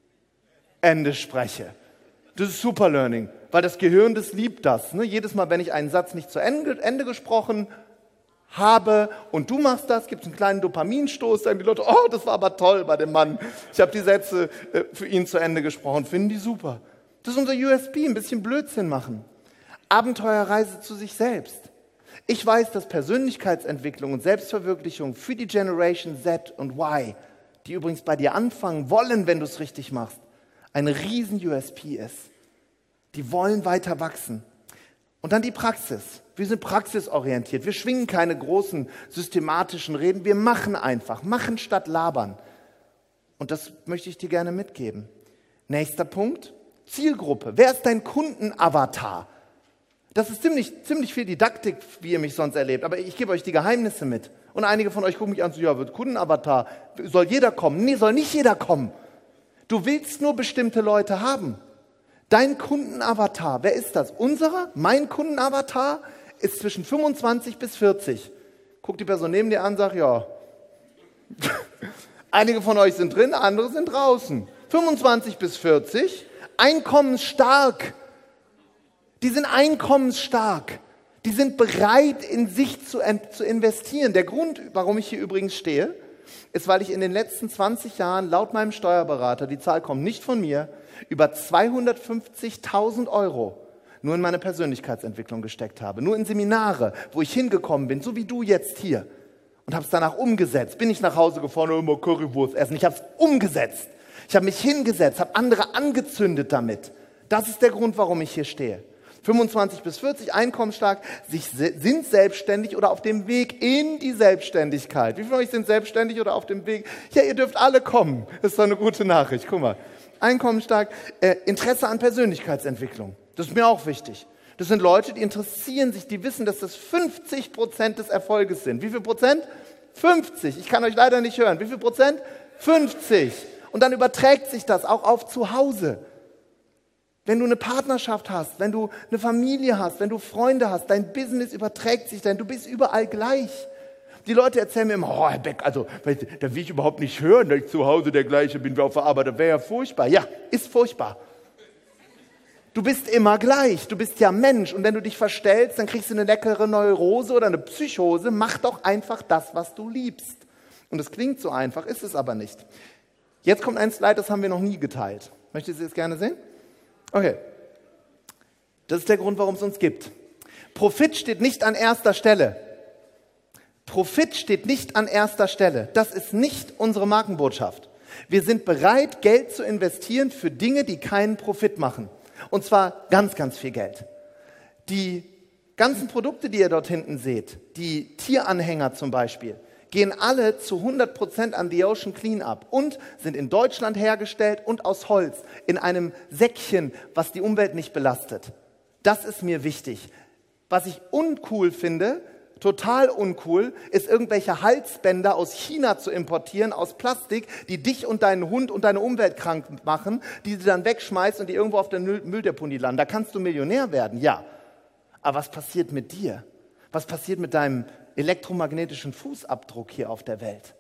Ende spreche. Das ist Superlearning, weil das Gehirn, das liebt das. Ne? Jedes Mal, wenn ich einen Satz nicht zu Ende, Ende gesprochen habe und du machst das, gibt es einen kleinen Dopaminstoß, sagen die Leute, oh, das war aber toll bei dem Mann. Ich habe die Sätze äh, für ihn zu Ende gesprochen, finden die super. Das ist unser U S P, ein bisschen Blödsinn machen. Abenteuerreise zu sich selbst. Ich weiß, dass Persönlichkeitsentwicklung und Selbstverwirklichung für die Generation Z und Y, die übrigens bei dir anfangen wollen, wenn du es richtig machst, ein riesen U S P ist. Die wollen weiter wachsen. Und dann die Praxis. Wir sind praxisorientiert. Wir schwingen keine großen systematischen Reden. Wir machen einfach. Machen statt labern. Und das möchte ich dir gerne mitgeben. Nächster Punkt. Zielgruppe. Wer ist dein Kundenavatar? Das ist ziemlich, ziemlich viel Didaktik, wie ihr mich sonst erlebt. Aber ich gebe euch die Geheimnisse mit. Und einige von euch gucken mich an, so, ja, wird Kundenavatar. Soll jeder kommen? Nee, soll nicht jeder kommen. Du willst nur bestimmte Leute haben. Dein Kundenavatar, wer ist das? Unserer? Mein Kundenavatar ist zwischen fünfundzwanzig bis vierzig. Guck die Person neben dir an, sag, ja. Einige von euch sind drin, andere sind draußen. fünfundzwanzig bis vierzig, einkommensstark. Die sind einkommensstark. Die sind bereit, in sich zu, zu investieren. Der Grund, warum ich hier übrigens stehe, ist, weil ich in den letzten zwanzig Jahren laut meinem Steuerberater, die Zahl kommt nicht von mir, über zweihundertfünfzigtausend Euro nur in meine Persönlichkeitsentwicklung gesteckt habe. Nur in Seminare, wo ich hingekommen bin, so wie du jetzt hier. Und habe es danach umgesetzt. Bin ich nach Hause gefahren, immer Currywurst essen. Ich habe es umgesetzt. Ich habe mich hingesetzt, habe andere angezündet damit. Das ist der Grund, warum ich hier stehe. fünfundzwanzig bis vierzig, einkommensstark, sich, sind selbstständig oder auf dem Weg in die Selbstständigkeit. Wie viele von euch sind selbstständig oder auf dem Weg? Ja, ihr dürft alle kommen. Das ist doch eine gute Nachricht. Guck mal. Einkommensstark, äh, Interesse an Persönlichkeitsentwicklung. Das ist mir auch wichtig. Das sind Leute, die interessieren sich, die wissen, dass das fünfzig Prozent des Erfolges sind. Wie viel Prozent? fünfzig. Ich kann euch leider nicht hören. Wie viel Prozent? fünfzig. Und dann überträgt sich das auch auf zu Hause. Wenn du eine Partnerschaft hast, wenn du eine Familie hast, wenn du Freunde hast, dein Business überträgt sich, denn du bist überall gleich. Die Leute erzählen mir immer, oh Herr Beck, also da will ich überhaupt nicht hören, dass ich zu Hause der gleiche bin wie auf der Arbeit, das wäre ja furchtbar. Ja, ist furchtbar. Du bist immer gleich, du bist ja Mensch und wenn du dich verstellst, dann kriegst du eine leckere Neurose oder eine Psychose. Mach doch einfach das, was du liebst. Und es klingt so einfach, ist es aber nicht. Jetzt kommt ein Slide, das haben wir noch nie geteilt. Möchtest du es gerne sehen? Okay, das ist der Grund, warum es uns gibt. Profit steht nicht an erster Stelle. Profit steht nicht an erster Stelle. Das ist nicht unsere Markenbotschaft. Wir sind bereit, Geld zu investieren für Dinge, die keinen Profit machen. Und zwar ganz, ganz viel Geld. Die ganzen Produkte, die ihr dort hinten seht, die Tieranhänger zum Beispiel, gehen alle zu hundert Prozent an The Ocean Cleanup und sind in Deutschland hergestellt und aus Holz, in einem Säckchen, was die Umwelt nicht belastet. Das ist mir wichtig. Was ich uncool finde, total uncool, ist irgendwelche Halsbänder aus China zu importieren, aus Plastik, die dich und deinen Hund und deine Umwelt krank machen, die du dann wegschmeißt und die irgendwo auf der Mülldeponie landen. Da kannst du Millionär werden, ja. Aber was passiert mit dir? Was passiert mit deinem elektromagnetischen Fußabdruck hier auf der Welt?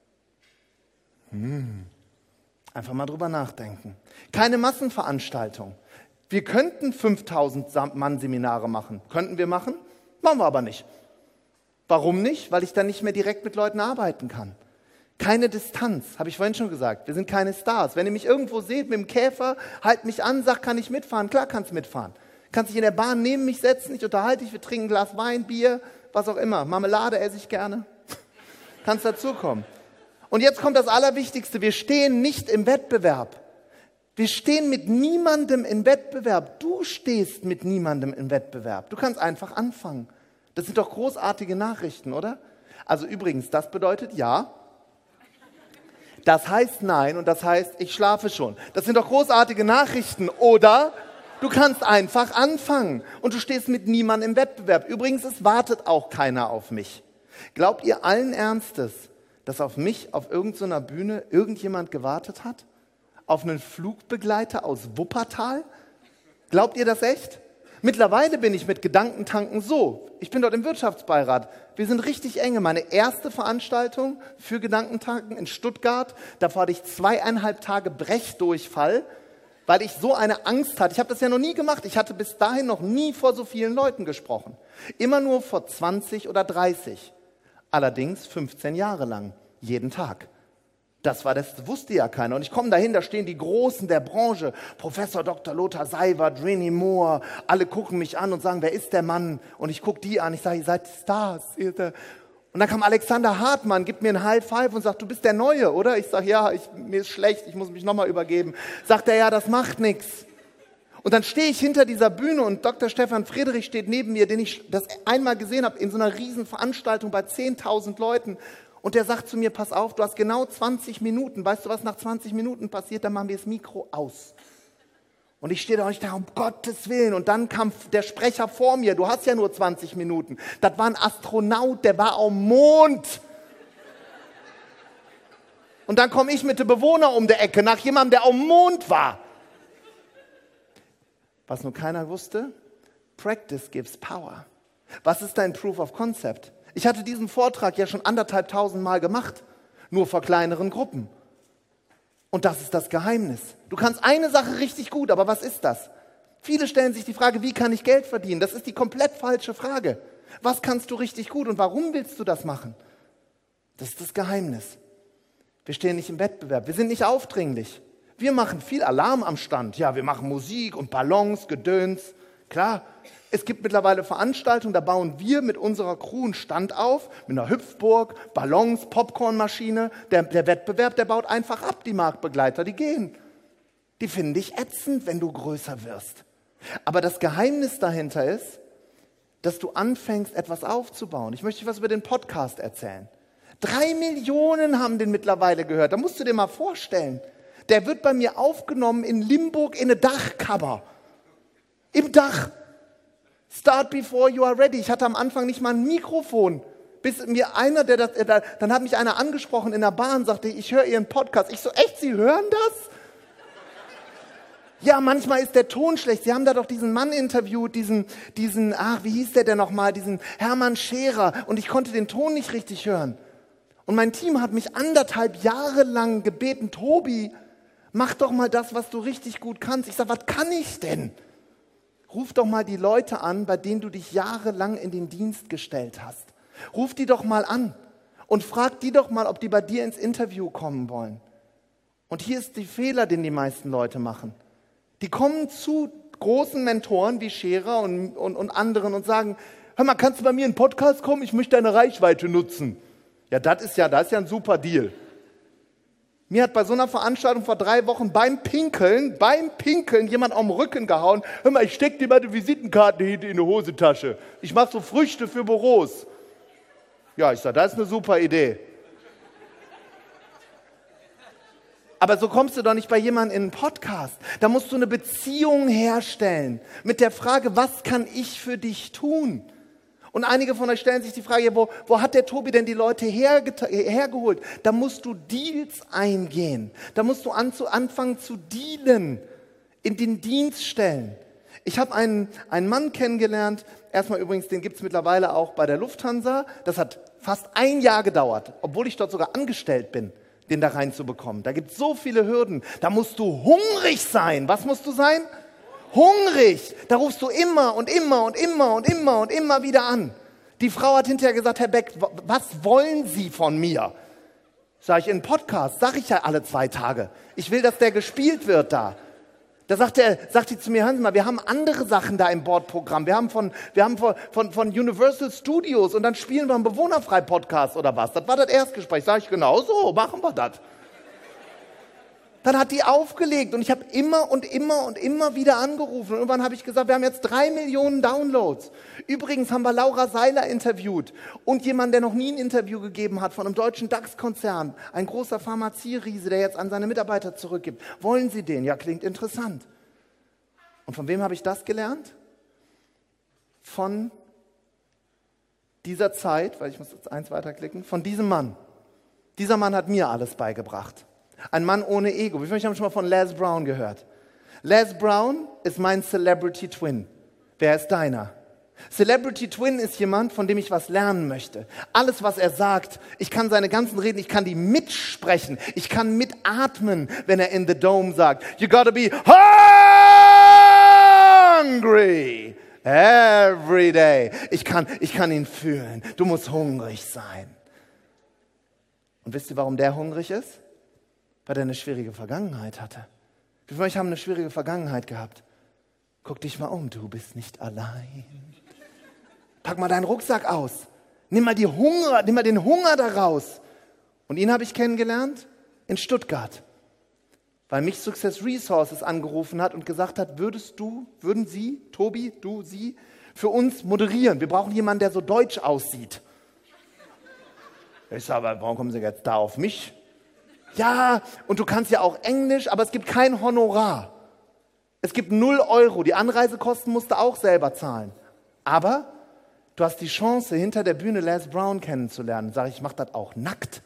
Hm. Einfach mal drüber nachdenken. Keine Massenveranstaltung. Wir könnten fünftausend Mann Seminare machen. Könnten wir machen? Machen wir aber nicht. Warum nicht? Weil ich dann nicht mehr direkt mit Leuten arbeiten kann. Keine Distanz, habe ich vorhin schon gesagt. Wir sind keine Stars. Wenn ihr mich irgendwo seht mit dem Käfer, halt mich an, sagt, kann ich mitfahren? Klar kannst mitfahren. Kannst dich in der Bahn neben mich setzen, ich unterhalte dich, wir trinken ein Glas Wein, Bier, was auch immer. Marmelade esse ich gerne. Kannst dazukommen. Und jetzt kommt das Allerwichtigste. Wir stehen nicht im Wettbewerb. Wir stehen mit niemandem im Wettbewerb. Du stehst mit niemandem im Wettbewerb. Du kannst einfach anfangen. Das sind doch großartige Nachrichten, oder? Also übrigens, das bedeutet ja. Das heißt nein und das heißt, ich schlafe schon. Das sind doch großartige Nachrichten, oder? Du kannst einfach anfangen und du stehst mit niemandem im Wettbewerb. Übrigens, es wartet auch keiner auf mich. Glaubt ihr allen Ernstes, dass auf mich auf irgendeiner Bühne irgendjemand gewartet hat? Auf einen Flugbegleiter aus Wuppertal? Glaubt ihr das echt? Mittlerweile bin ich mit Gedankentanken so. Ich bin dort im Wirtschaftsbeirat. Wir sind richtig enge. Meine erste Veranstaltung für Gedankentanken in Stuttgart, davor hatte ich zweieinhalb Tage Brechdurchfall, weil ich so eine Angst hatte. Ich habe das ja noch nie gemacht. Ich hatte bis dahin noch nie vor so vielen Leuten gesprochen. Immer nur vor zwanzig oder dreißig. Allerdings fünfzehn Jahre lang, jeden Tag. Das war, das wusste ja keiner. Und ich komme dahin, da stehen die Großen der Branche, Professor Doktor Lothar Seiwert, Rennie Moore, alle gucken mich an und sagen, wer ist der Mann? Und ich gucke die an, ich sage, ihr seid Stars. Und dann kam Alexander Hartmann, gibt mir ein High Five und sagt, du bist der Neue, oder? Ich sage, ja, ich, mir ist schlecht, ich muss mich nochmal übergeben. Sagt er, ja, das macht nichts. Und dann stehe ich hinter dieser Bühne und Doktor Stefan Friedrich steht neben mir, den ich das einmal gesehen habe in so einer riesen Veranstaltung bei zehntausend Leuten. Und der sagt zu mir, pass auf, du hast genau zwanzig Minuten. Weißt du, was nach zwanzig Minuten passiert? Dann machen wir das Mikro aus. Und ich stehe da und ich dachte, um Gottes Willen. Und dann kam der Sprecher vor mir, du hast ja nur zwanzig Minuten. Das war ein Astronaut, der war am Mond. Und dann komme ich mit dem Bewohner um die Ecke, nach jemandem, der am Mond war. Was nur keiner wusste, Practice gives power. Was ist dein Proof of Concept? Ich hatte diesen Vortrag ja schon anderthalb tausend Mal gemacht, nur vor kleineren Gruppen. Und das ist das Geheimnis. Du kannst eine Sache richtig gut, aber was ist das? Viele stellen sich die Frage, wie kann ich Geld verdienen? Das ist die komplett falsche Frage. Was kannst du richtig gut und warum willst du das machen? Das ist das Geheimnis. Wir stehen nicht im Wettbewerb, wir sind nicht aufdringlich. Wir machen viel Alarm am Stand. Ja, wir machen Musik und Ballons, Gedöns. Klar, es gibt mittlerweile Veranstaltungen, da bauen wir mit unserer Crew einen Stand auf, mit einer Hüpfburg, Ballons, Popcornmaschine. Der, der Wettbewerb, der baut einfach ab, die Marktbegleiter, die gehen. Die finden dich ätzend, wenn du größer wirst. Aber das Geheimnis dahinter ist, dass du anfängst, etwas aufzubauen. Ich möchte dir was über den Podcast erzählen. Drei Millionen haben den mittlerweile gehört. Da musst du dir mal vorstellen. Der wird bei mir aufgenommen in Limburg in eine Dachkammer. Im Dach. Start before you are ready. Ich hatte am Anfang nicht mal ein Mikrofon. bis mir einer, der das, der, dann hat mich einer angesprochen in der Bahn, sagte, ich höre Ihren Podcast. Ich so, echt, Sie hören das? Ja, manchmal ist der Ton schlecht. Sie haben da doch diesen Mann interviewt, diesen, diesen, ach, wie hieß der denn nochmal, diesen Hermann Scherer. Und ich konnte den Ton nicht richtig hören. Und mein Team hat mich anderthalb Jahre lang gebeten, Tobi, mach doch mal das, was du richtig gut kannst. Ich sage, was kann ich denn? Ruf doch mal die Leute an, bei denen du dich jahrelang in den Dienst gestellt hast. Ruf die doch mal an und frag die doch mal, ob die bei dir ins Interview kommen wollen. Und hier ist der Fehler, den die meisten Leute machen. Die kommen zu großen Mentoren wie Scherer und, und, und anderen und sagen, hör mal, kannst du bei mir in den Podcast kommen? Ich möchte deine Reichweite nutzen. Ja, das ist ja, das ist ja ein super Deal. Mir hat bei so einer Veranstaltung vor drei Wochen beim Pinkeln, beim Pinkeln jemand auf den Rücken gehauen. Hör mal, ich steck dir mal die Visitenkarte hinten in die Hosentasche. Ich mache so Früchte für Büros. Ja, ich sage, das ist eine super Idee. Aber so kommst du doch nicht bei jemandem in einen Podcast. Da musst du eine Beziehung herstellen mit der Frage, was kann ich für dich tun? Und einige von euch stellen sich die Frage, wo, wo hat der Tobi denn die Leute herge- hergeholt? Da musst du Deals eingehen. Da musst du an, zu, anfangen zu dealen, in den Dienst stellen. Ich habe einen, einen Mann kennengelernt, erstmal übrigens, den gibt es mittlerweile auch bei der Lufthansa. Das hat fast ein Jahr gedauert, obwohl ich dort sogar angestellt bin, den da reinzubekommen. Da gibt es so viele Hürden. Da musst du hungrig sein. Was musst du sein? Hungrig. Da rufst du immer und immer und immer und immer und immer wieder an. Die Frau hat hinterher gesagt, Herr Beck, was wollen Sie von mir? Sag ich, in Podcast, sag ich ja alle zwei Tage. Ich will, dass der gespielt wird da. Da sagt er, sagt die zu mir, hören Sie mal, wir haben andere Sachen da im Bordprogramm. Wir haben von, wir haben von, von, von Universal Studios und dann spielen wir einen Bewohnerfrei-Podcast oder was. Das war das Erstgespräch. Sag ich, genau so, machen wir das. Dann hat die aufgelegt und ich habe immer und immer und immer wieder angerufen. Und irgendwann habe ich gesagt, wir haben jetzt drei Millionen Downloads. Übrigens haben wir Laura Seiler interviewt und jemanden, der noch nie ein Interview gegeben hat von einem deutschen DAX-Konzern. Ein großer Pharmazieriese, der jetzt an seine Mitarbeiter zurückgibt. Wollen Sie den? Ja, klingt interessant. Und von wem habe ich das gelernt? Von dieser Zeit, weil ich muss jetzt eins weiterklicken, von diesem Mann. Dieser Mann hat mir alles beigebracht. Ein Mann ohne Ego. Wie viele haben schon mal von Les Brown gehört? Les Brown ist mein Celebrity Twin. Wer ist deiner? Celebrity Twin ist jemand, von dem ich was lernen möchte. Alles, was er sagt, ich kann seine ganzen Reden, ich kann die mitsprechen. Ich kann mitatmen, wenn er in the Dome sagt, you gotta be hungry every day. Ich kann, ich kann ihn fühlen. Du musst hungrig sein. Und wisst ihr, warum der hungrig ist? Weil er eine schwierige Vergangenheit hatte. Wie viele von euch haben eine schwierige Vergangenheit gehabt? Guck dich mal um, du bist nicht allein. Pack mal deinen Rucksack aus. Nimm mal, die Hunger, nimm mal den Hunger da raus. Und ihn habe ich kennengelernt in Stuttgart. Weil mich Success Resources angerufen hat und gesagt hat, würdest du, würden Sie, Tobi, du, Sie, für uns moderieren? Wir brauchen jemanden, der so deutsch aussieht. Ich sage, aber warum kommen Sie jetzt da auf mich? Ja, und du kannst ja auch Englisch, aber es gibt kein Honorar. Es gibt null Euro. Die Anreisekosten musst du auch selber zahlen. Aber du hast die Chance, hinter der Bühne Les Brown kennenzulernen. Sag ich, ich mache das auch nackt.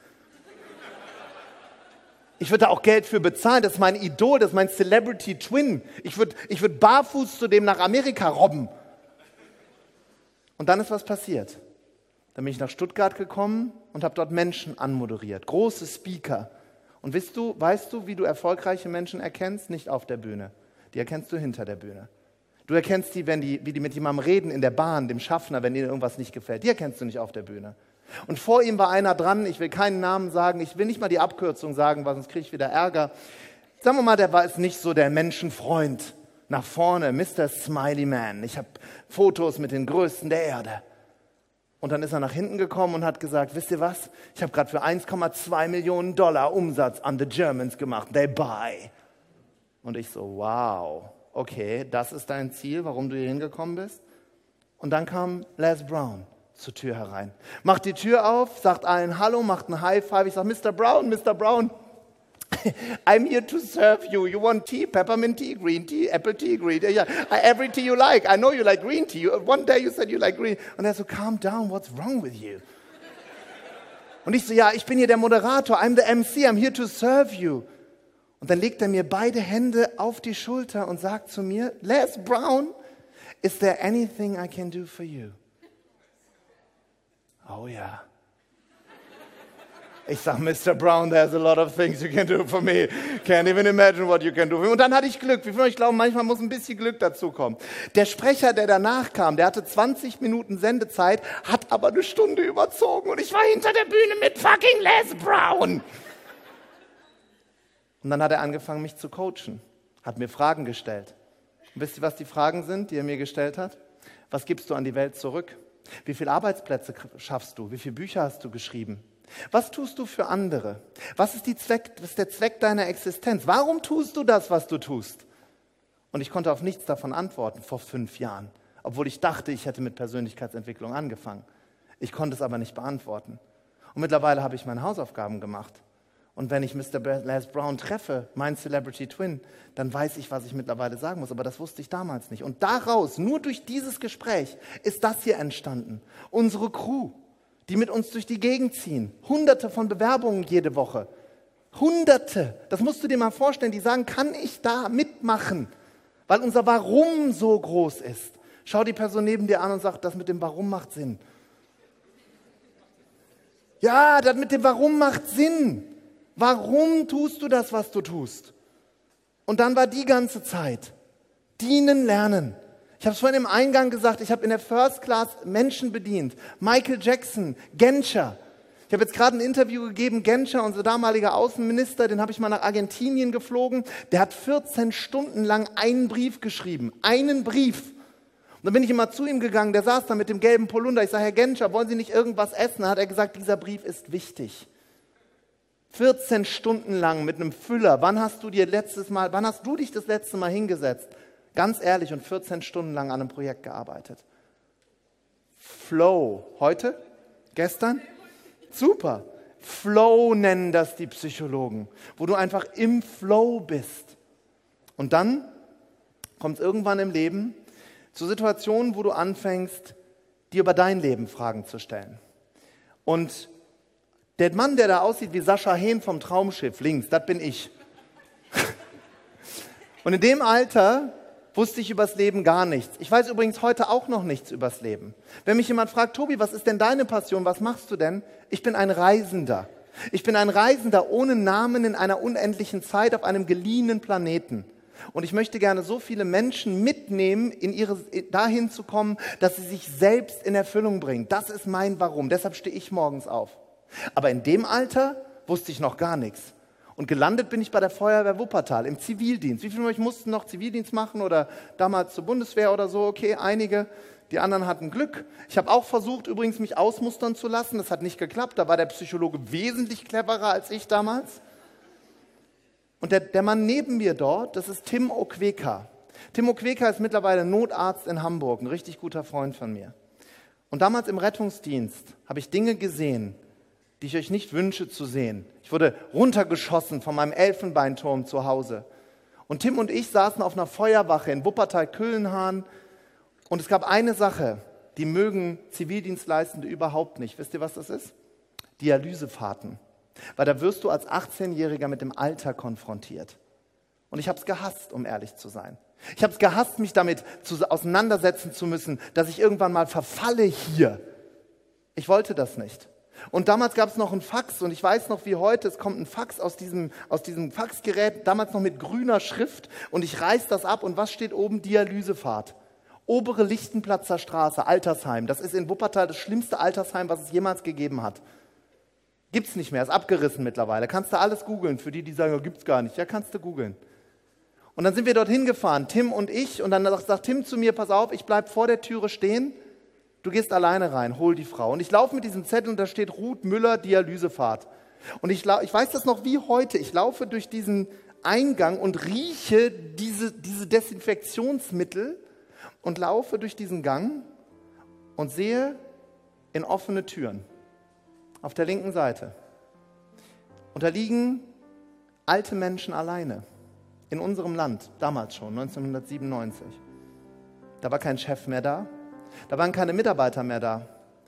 Ich würde da auch Geld für bezahlen. Das ist mein Idol, das ist mein Celebrity Twin. Ich würde ich würd barfuß zu dem nach Amerika robben. Und dann ist was passiert. Dann bin ich nach Stuttgart gekommen und habe dort Menschen anmoderiert. Große Speaker. Und weißt du, weißt du, wie du erfolgreiche Menschen erkennst? Nicht auf der Bühne. Die erkennst du hinter der Bühne. Du erkennst die, wenn die, wie die mit jemandem reden in der Bahn, dem Schaffner, wenn ihnen irgendwas nicht gefällt. Die erkennst du nicht auf der Bühne. Und vor ihm war einer dran, ich will keinen Namen sagen, ich will nicht mal die Abkürzung sagen, weil sonst kriege ich wieder Ärger. Sagen wir mal, der war es nicht so der Menschenfreund. Nach vorne, Mister Smiley Man. Ich habe Fotos mit den Größten der Erde. Und dann ist er nach hinten gekommen und hat gesagt, wisst ihr was? Ich habe gerade für eins Komma zwei Millionen Dollar Umsatz an the Germans gemacht. They buy. Und ich so, wow, okay, das ist dein Ziel, warum du hier hingekommen bist? Und dann kam Les Brown zur Tür herein. Macht die Tür auf, sagt allen Hallo, macht einen High Five. Ich sage, Mister Brown, Mister Brown, I'm here to serve you. You want tea, peppermint tea, green tea, apple tea, green tea. Yeah, every tea you like. I know you like green tea. One day you said you like green. Und er so, calm down, what's wrong with you? Und ich so, ja, ich bin hier der Moderator, I'm the M C, I'm here to serve you. Und dann legt er mir beide Hände auf die Schulter und sagt zu mir, Les Brown, is there anything I can do for you? Oh ja. Ich sage, Mister Brown, there's a lot of things you can do for me. Can't even imagine what you can do for me. Und dann hatte ich Glück. Wie viele von euch glauben, manchmal muss ein bisschen Glück dazu kommen. Der Sprecher, der danach kam, der hatte zwanzig Minuten Sendezeit, hat aber eine Stunde überzogen. Und ich war hinter der Bühne mit fucking Les Brown. Und dann hat er angefangen, mich zu coachen. Hat mir Fragen gestellt. Und wisst ihr, was die Fragen sind, die er mir gestellt hat? Was gibst du an die Welt zurück? Wie viele Arbeitsplätze schaffst du? Wie viele Bücher hast du geschrieben? Was tust du für andere? Was ist, die Zweck, was ist der Zweck deiner Existenz? Warum tust du das, was du tust? Und ich konnte auf nichts davon antworten vor fünf Jahren, obwohl ich dachte, ich hätte mit Persönlichkeitsentwicklung angefangen. Ich konnte es aber nicht beantworten. Und mittlerweile habe ich meine Hausaufgaben gemacht. Und wenn ich Mister Les Brown treffe, mein Celebrity Twin, dann weiß ich, was ich mittlerweile sagen muss. Aber das wusste ich damals nicht. Und daraus, nur durch dieses Gespräch, ist das hier entstanden. Unsere Crew, die mit uns durch die Gegend ziehen. Hunderte von Bewerbungen jede Woche. Hunderte. Das musst du dir mal vorstellen. Die sagen, kann ich da mitmachen? Weil unser Warum so groß ist. Schau die Person neben dir an und sag, das mit dem Warum macht Sinn. Ja, das mit dem Warum macht Sinn. Warum tust du das, was du tust? Und dann war die ganze Zeit dienen, lernen. Ich habe es vorhin im Eingang gesagt, ich habe in der First Class Menschen bedient. Michael Jackson, Genscher. Ich habe jetzt gerade ein Interview gegeben, Genscher, unser damaliger Außenminister, den habe ich mal nach Argentinien geflogen. Der hat vierzehn Stunden lang einen Brief geschrieben. Einen Brief. Und dann bin ich immer zu ihm gegangen, der saß da mit dem gelben Polunder. Ich sage, Herr Genscher, wollen Sie nicht irgendwas essen? Dann hat er gesagt, dieser Brief ist wichtig. vierzehn Stunden lang mit einem Füller. Wann hast du dir letztes Mal, wann hast du dich das letzte Mal hingesetzt? Ganz ehrlich, und vierzehn Stunden lang an einem Projekt gearbeitet. Flow. Heute? Gestern? Super. Flow nennen das die Psychologen. Wo du einfach im Flow bist. Und dann kommt es irgendwann im Leben zu Situationen, wo du anfängst, dir über dein Leben Fragen zu stellen. Und der Mann, der da aussieht wie Sascha Hehn vom Traumschiff, links, das bin ich. Und in dem Alter wusste ich übers Leben gar nichts. Ich weiß übrigens heute auch noch nichts übers Leben. Wenn mich jemand fragt, Tobi, was ist denn deine Passion, was machst du denn? Ich bin ein Reisender. Ich bin ein Reisender ohne Namen in einer unendlichen Zeit auf einem geliehenen Planeten. Und ich möchte gerne so viele Menschen mitnehmen, in ihre, dahin zu kommen, dass sie sich selbst in Erfüllung bringen. Das ist mein Warum. Deshalb stehe ich morgens auf. Aber in dem Alter wusste ich noch gar nichts. Und gelandet bin ich bei der Feuerwehr Wuppertal im Zivildienst. Wie viele von euch mussten noch Zivildienst machen oder damals zur Bundeswehr oder so? Okay, einige. Die anderen hatten Glück. Ich habe auch versucht, übrigens mich ausmustern zu lassen. Das hat nicht geklappt. Da war der Psychologe wesentlich cleverer als ich damals. Und der, der Mann neben mir dort, das ist Tim Okweka. Tim Okweka ist mittlerweile Notarzt in Hamburg, ein richtig guter Freund von mir. Und damals im Rettungsdienst habe ich Dinge gesehen, die ich euch nicht wünsche zu sehen. Ich wurde runtergeschossen von meinem Elfenbeinturm zu Hause. Und Tim und ich saßen auf einer Feuerwache in Wuppertal-Küllenhahn. Und es gab eine Sache, die mögen Zivildienstleistende überhaupt nicht. Wisst ihr, was das ist? Dialysefahrten. Weil da wirst du als achtzehnjähriger mit dem Alter konfrontiert. Und ich habe es gehasst, um ehrlich zu sein. Ich habe es gehasst, mich damit zu, auseinandersetzen zu müssen, dass ich irgendwann mal verfalle hier. Ich wollte das nicht. Und damals gab es noch einen Fax und ich weiß noch wie heute, es kommt ein Fax aus diesem, aus diesem Faxgerät, damals noch mit grüner Schrift und ich reiß das ab und was steht oben? Dialysefahrt. Obere Lichtenplatzer Straße, Altersheim. Das ist in Wuppertal das schlimmste Altersheim, was es jemals gegeben hat. Gibt's nicht mehr, ist abgerissen mittlerweile. Kannst du alles googeln, für die, die sagen, ja, gibt's gar nicht. Ja, kannst du googeln. Und dann sind wir dorthin gefahren, Tim und ich, und dann sagt Tim zu mir, pass auf, ich bleib vor der Türe stehen. Du gehst alleine rein, hol die Frau. Und ich laufe mit diesem Zettel und da steht Ruth Müller, Dialysefahrt. Und ich, ich weiß das noch wie heute. Ich laufe durch diesen Eingang und rieche diese, diese Desinfektionsmittel und laufe durch diesen Gang und sehe in offene Türen auf der linken Seite. Und da liegen alte Menschen alleine in unserem Land, damals schon, neunzehnhundertsiebenundneunzig. Da war kein Chef mehr da. Da waren keine Mitarbeiter mehr da.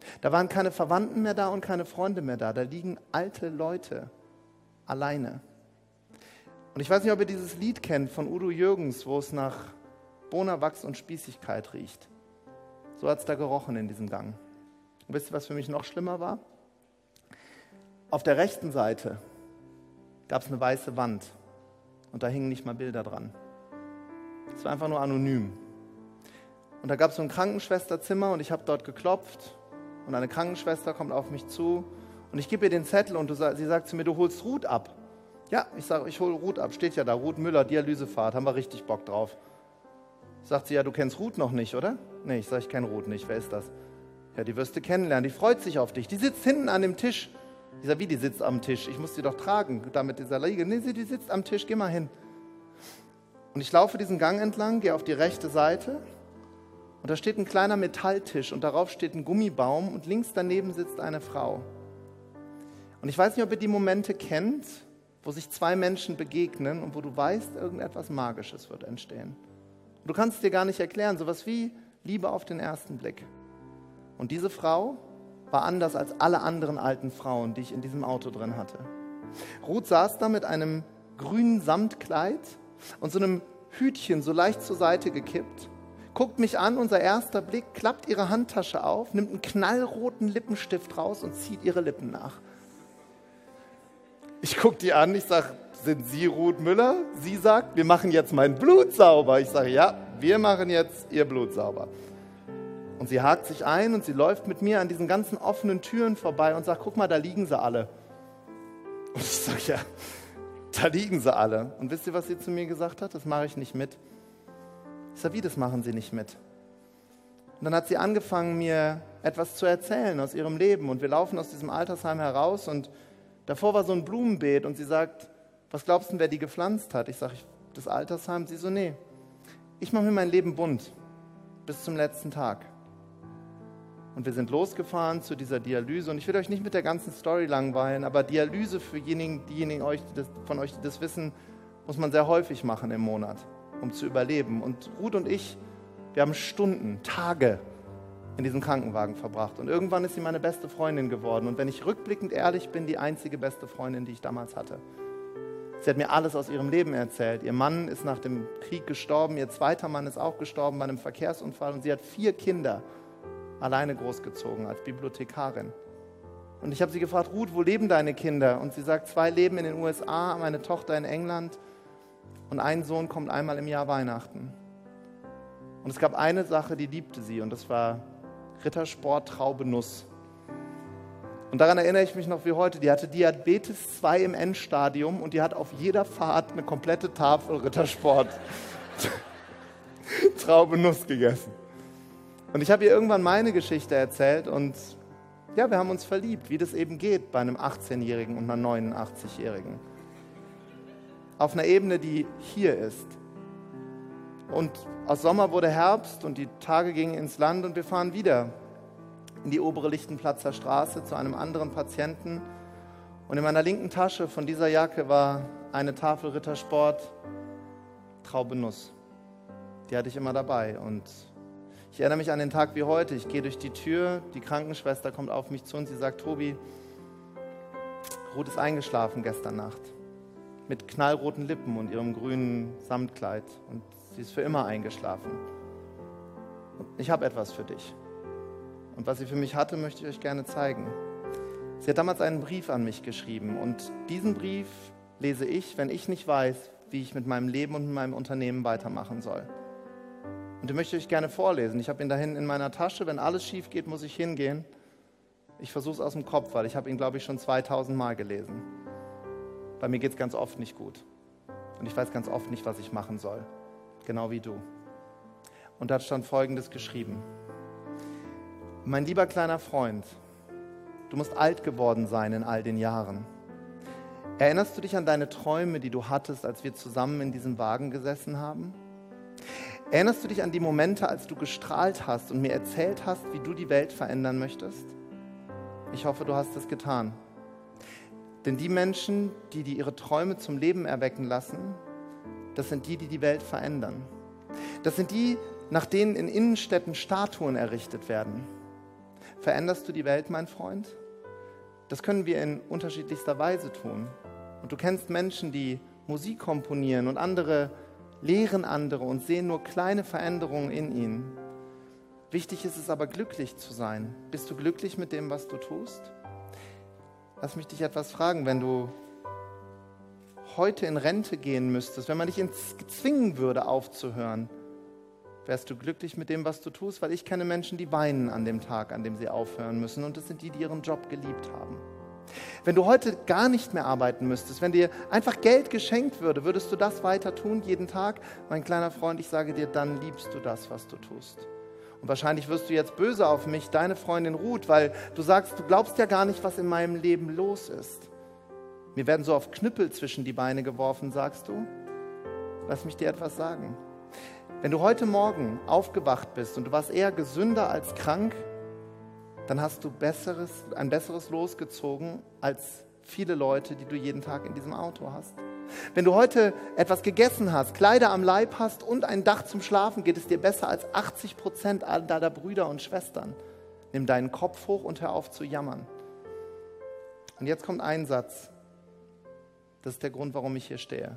Da waren keine Verwandten mehr da und keine Freunde mehr da. Da liegen alte Leute alleine. Und ich weiß nicht, ob ihr dieses Lied kennt von Udo Jürgens, wo es nach Bonawachs und Spießigkeit riecht. So hat es da gerochen in diesem Gang. Und wisst ihr, was für mich noch schlimmer war? Auf der rechten Seite gab es eine weiße Wand und da hingen nicht mal Bilder dran. Es war einfach nur anonym. Und da gab es so ein Krankenschwesterzimmer und ich habe dort geklopft und eine Krankenschwester kommt auf mich zu und ich gebe ihr den Zettel und du, sie sagt zu mir, du holst Ruth ab. Ja, ich sage, ich hole Ruth ab, steht ja da, Ruth Müller, Dialysefahrt, haben wir richtig Bock drauf. Sagt sie, ja, du kennst Ruth noch nicht, oder? Nee, ich sage, ich kenne Ruth nicht, wer ist das? Ja, die wirst du kennenlernen, die freut sich auf dich, die sitzt hinten an dem Tisch. Ich sage, wie, die sitzt am Tisch? Ich muss die doch tragen, da mit dieser Liege. Nee, sie, die sitzt am Tisch, geh mal hin. Und ich laufe diesen Gang entlang, gehe auf die rechte Seite und da steht ein kleiner Metalltisch und darauf steht ein Gummibaum und links daneben sitzt eine Frau. Und ich weiß nicht, ob ihr die Momente kennt, wo sich zwei Menschen begegnen und wo du weißt, irgendetwas Magisches wird entstehen. Und du kannst es dir gar nicht erklären, sowas wie Liebe auf den ersten Blick. Und diese Frau war anders als alle anderen alten Frauen, die ich in diesem Auto drin hatte. Ruth saß da mit einem grünen Samtkleid und so einem Hütchen so leicht zur Seite gekippt, guckt mich an, unser erster Blick, klappt ihre Handtasche auf, nimmt einen knallroten Lippenstift raus und zieht ihre Lippen nach. Ich gucke die an, ich sage, sind Sie Ruth Müller? Sie sagt, wir machen jetzt mein Blut sauber. Ich sage, ja, wir machen jetzt Ihr Blut sauber. Und sie hakt sich ein und sie läuft mit mir an diesen ganzen offenen Türen vorbei und sagt, guck mal, da liegen sie alle. Und ich sage, ja, da liegen sie alle. Und wisst ihr, was sie zu mir gesagt hat? Das mache ich nicht mit. Ich sage, wie, das machen Sie nicht mit? Und dann hat sie angefangen, mir etwas zu erzählen aus ihrem Leben. Und wir laufen aus diesem Altersheim heraus und davor war so ein Blumenbeet und sie sagt, was glaubst du, wer die gepflanzt hat? Ich sage, das Altersheim. Sie so, nee, ich mache mir mein Leben bunt bis zum letzten Tag. Und wir sind losgefahren zu dieser Dialyse. Und ich will euch nicht mit der ganzen Story langweilen, aber Dialyse für diejenigen, diejenigen euch, die das, von euch, die das wissen, muss man sehr häufig machen im Monat, um zu überleben. Und Ruth und ich, wir haben Stunden, Tage in diesem Krankenwagen verbracht. Und irgendwann ist sie meine beste Freundin geworden. Und wenn ich rückblickend ehrlich bin, die einzige beste Freundin, die ich damals hatte. Sie hat mir alles aus ihrem Leben erzählt. Ihr Mann ist nach dem Krieg gestorben, ihr zweiter Mann ist auch gestorben bei einem Verkehrsunfall. Und sie hat vier Kinder alleine großgezogen als Bibliothekarin. Und ich habe sie gefragt, Ruth, wo leben deine Kinder? Und sie sagt, zwei leben in den U S A, meine Tochter in England und ein Sohn kommt einmal im Jahr Weihnachten. Und es gab eine Sache, die liebte sie und das war Rittersport Traube Nuss. Und daran erinnere ich mich noch wie heute, die hatte Diabetes zwei im Endstadium und die hat auf jeder Fahrt eine komplette Tafel Rittersport Traube Nuss gegessen. Und ich habe ihr irgendwann meine Geschichte erzählt und ja, wir haben uns verliebt, wie das eben geht bei einem achtzehnjährigen und einer neunundachtzig-jährigen. Auf einer Ebene, die hier ist. Und aus Sommer wurde Herbst und die Tage gingen ins Land und wir fahren wieder in die obere Lichtenplatzer Straße zu einem anderen Patienten. Und in meiner linken Tasche von dieser Jacke war eine Tafel Rittersport Traube Nuss. Die hatte ich immer dabei und ich erinnere mich an den Tag wie heute. Ich gehe durch die Tür, die Krankenschwester kommt auf mich zu und sie sagt, Tobi, Ruth ist eingeschlafen gestern Nacht mit knallroten Lippen und ihrem grünen Samtkleid und sie ist für immer eingeschlafen. Und ich habe etwas für dich. Und was sie für mich hatte, möchte ich euch gerne zeigen. Sie hat damals einen Brief an mich geschrieben und diesen Brief lese ich, wenn ich nicht weiß, wie ich mit meinem Leben und mit meinem Unternehmen weitermachen soll. Und den möchte ich euch gerne vorlesen. Ich habe ihn da hinten in meiner Tasche. Wenn alles schief geht, muss ich hingehen. Ich versuche es aus dem Kopf, weil ich habe ihn, glaube ich, schon zweitausend Mal gelesen. Bei mir geht es ganz oft nicht gut. Und ich weiß ganz oft nicht, was ich machen soll. Genau wie du. Und da stand Folgendes geschrieben. Mein lieber kleiner Freund, du musst alt geworden sein in all den Jahren. Erinnerst du dich an deine Träume, die du hattest, als wir zusammen in diesem Wagen gesessen haben? Erinnerst du dich an die Momente, als du gestrahlt hast und mir erzählt hast, wie du die Welt verändern möchtest? Ich hoffe, du hast es getan. Denn die Menschen, die, die ihre Träume zum Leben erwecken lassen, das sind die, die die Welt verändern. Das sind die, nach denen in Innenstädten Statuen errichtet werden. veränderst du die Welt, mein Freund? Das können wir in unterschiedlichster Weise tun. Und du kennst Menschen, die Musik komponieren und andere lehren andere und sehen nur kleine Veränderungen in ihnen. Wichtig ist es aber, glücklich zu sein. Bist du glücklich mit dem, was du tust? Lass mich dich etwas fragen, wenn du heute in Rente gehen müsstest, wenn man dich zwingen würde, aufzuhören, wärst du glücklich mit dem, was du tust? Weil ich kenne Menschen, die weinen an dem Tag, an dem sie aufhören müssen. Und das sind die, die ihren Job geliebt haben. Wenn du heute gar nicht mehr arbeiten müsstest, wenn dir einfach Geld geschenkt würde, würdest du das weiter tun, jeden Tag? Mein kleiner Freund, ich sage dir, dann liebst du das, was du tust. Und wahrscheinlich wirst du jetzt böse auf mich, deine Freundin Ruth, weil du sagst, du glaubst ja gar nicht, was in meinem Leben los ist. Mir werden so oft Knüppel zwischen die Beine geworfen, sagst du? Lass mich dir etwas sagen. Wenn du heute Morgen aufgewacht bist und du warst eher gesünder als krank, dann hast du besseres, ein besseres Los gezogen als viele Leute, die du jeden Tag in diesem Auto hast. Wenn du heute etwas gegessen hast, Kleider am Leib hast und ein Dach zum Schlafen, geht es dir besser als achtzig Prozent all deiner Brüder und Schwestern. Nimm deinen Kopf hoch und hör auf zu jammern. Und jetzt kommt ein Satz. Das ist der Grund, warum ich hier stehe.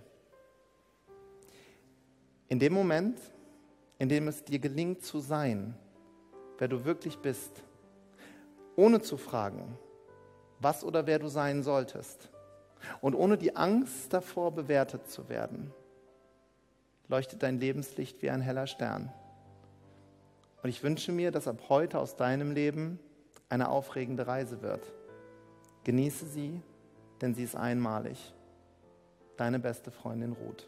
In dem Moment, in dem es dir gelingt zu sein, wer du wirklich bist, ohne zu fragen, was oder wer du sein solltest und ohne die Angst davor, bewertet zu werden, leuchtet dein Lebenslicht wie ein heller Stern. Und ich wünsche mir, dass ab heute aus deinem Leben eine aufregende Reise wird. Genieße sie, denn sie ist einmalig. Deine beste Freundin Ruth.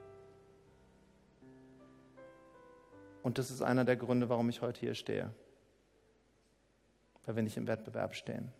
Und das ist einer der Gründe, warum ich heute hier stehe. Weil wir nicht im Wettbewerb stehen.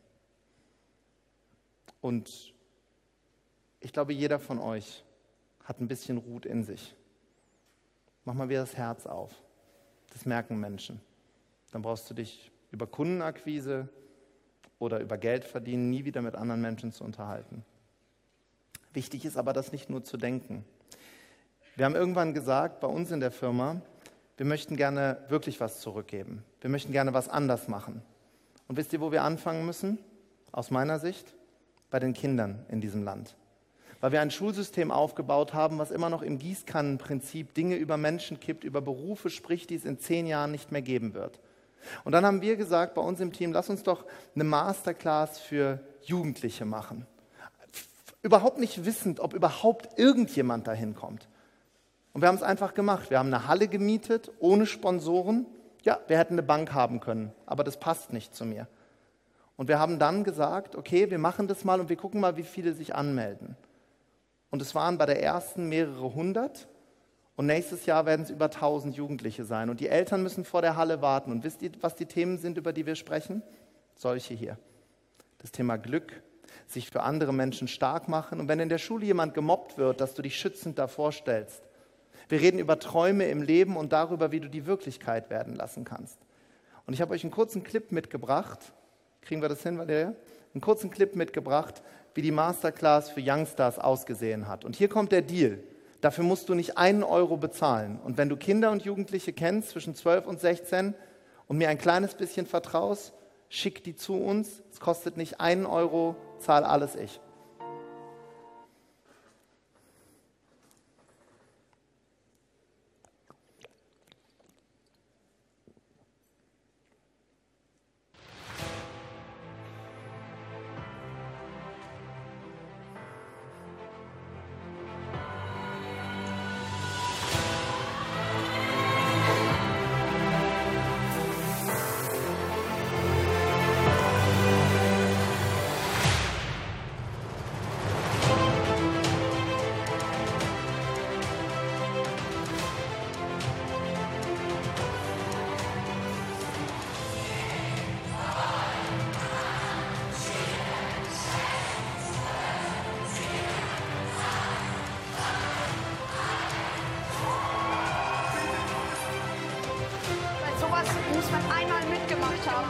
Und ich glaube, jeder von euch hat ein bisschen Ruth in sich. Mach mal wieder das Herz auf. Das merken Menschen. Dann brauchst du dich über Kundenakquise oder über Geld verdienen nie wieder mit anderen Menschen zu unterhalten. Wichtig ist aber, das nicht nur zu denken. Wir haben irgendwann gesagt, bei uns in der Firma, wir möchten gerne wirklich was zurückgeben. Wir möchten gerne was anders machen. Und wisst ihr, wo wir anfangen müssen? Aus meiner Sicht, bei den Kindern in diesem Land. Weil wir ein Schulsystem aufgebaut haben, was immer noch im Gießkannenprinzip Dinge über Menschen kippt, über Berufe spricht, die es in zehn Jahren nicht mehr geben wird. Und dann haben wir gesagt, bei uns im Team, lass uns doch eine Masterclass für Jugendliche machen. Überhaupt nicht wissend, ob überhaupt irgendjemand dahin kommt. Und wir haben es einfach gemacht. Wir haben eine Halle gemietet, ohne Sponsoren. Ja, wir hätten eine Bank haben können, aber das passt nicht zu mir. Und wir haben dann gesagt, okay, wir machen das mal und wir gucken mal, wie viele sich anmelden. Und es waren bei der ersten mehrere hundert und nächstes Jahr werden es über tausend Jugendliche sein. Und die Eltern müssen vor der Halle warten. Und wisst ihr, was die Themen sind, über die wir sprechen? Solche hier. Das Thema Glück, sich für andere Menschen stark machen. Und wenn in der Schule jemand gemobbt wird, dass du dich schützend davor stellst. Wir reden über Träume im Leben und darüber, wie du die Wirklichkeit werden lassen kannst. Und ich habe euch einen kurzen Clip mitgebracht. Kriegen wir das hin, Valeria? Einen kurzen Clip mitgebracht, wie die Masterclass für Youngstars ausgesehen hat. Und hier kommt der Deal. Dafür musst du nicht einen Euro bezahlen. Und wenn du Kinder und Jugendliche kennst, zwischen zwölf und sechzehn, und mir ein kleines bisschen vertraust, schick die zu uns. Es kostet nicht einen Euro, zahl alles ich. Sowas muss man einmal mitgemacht haben.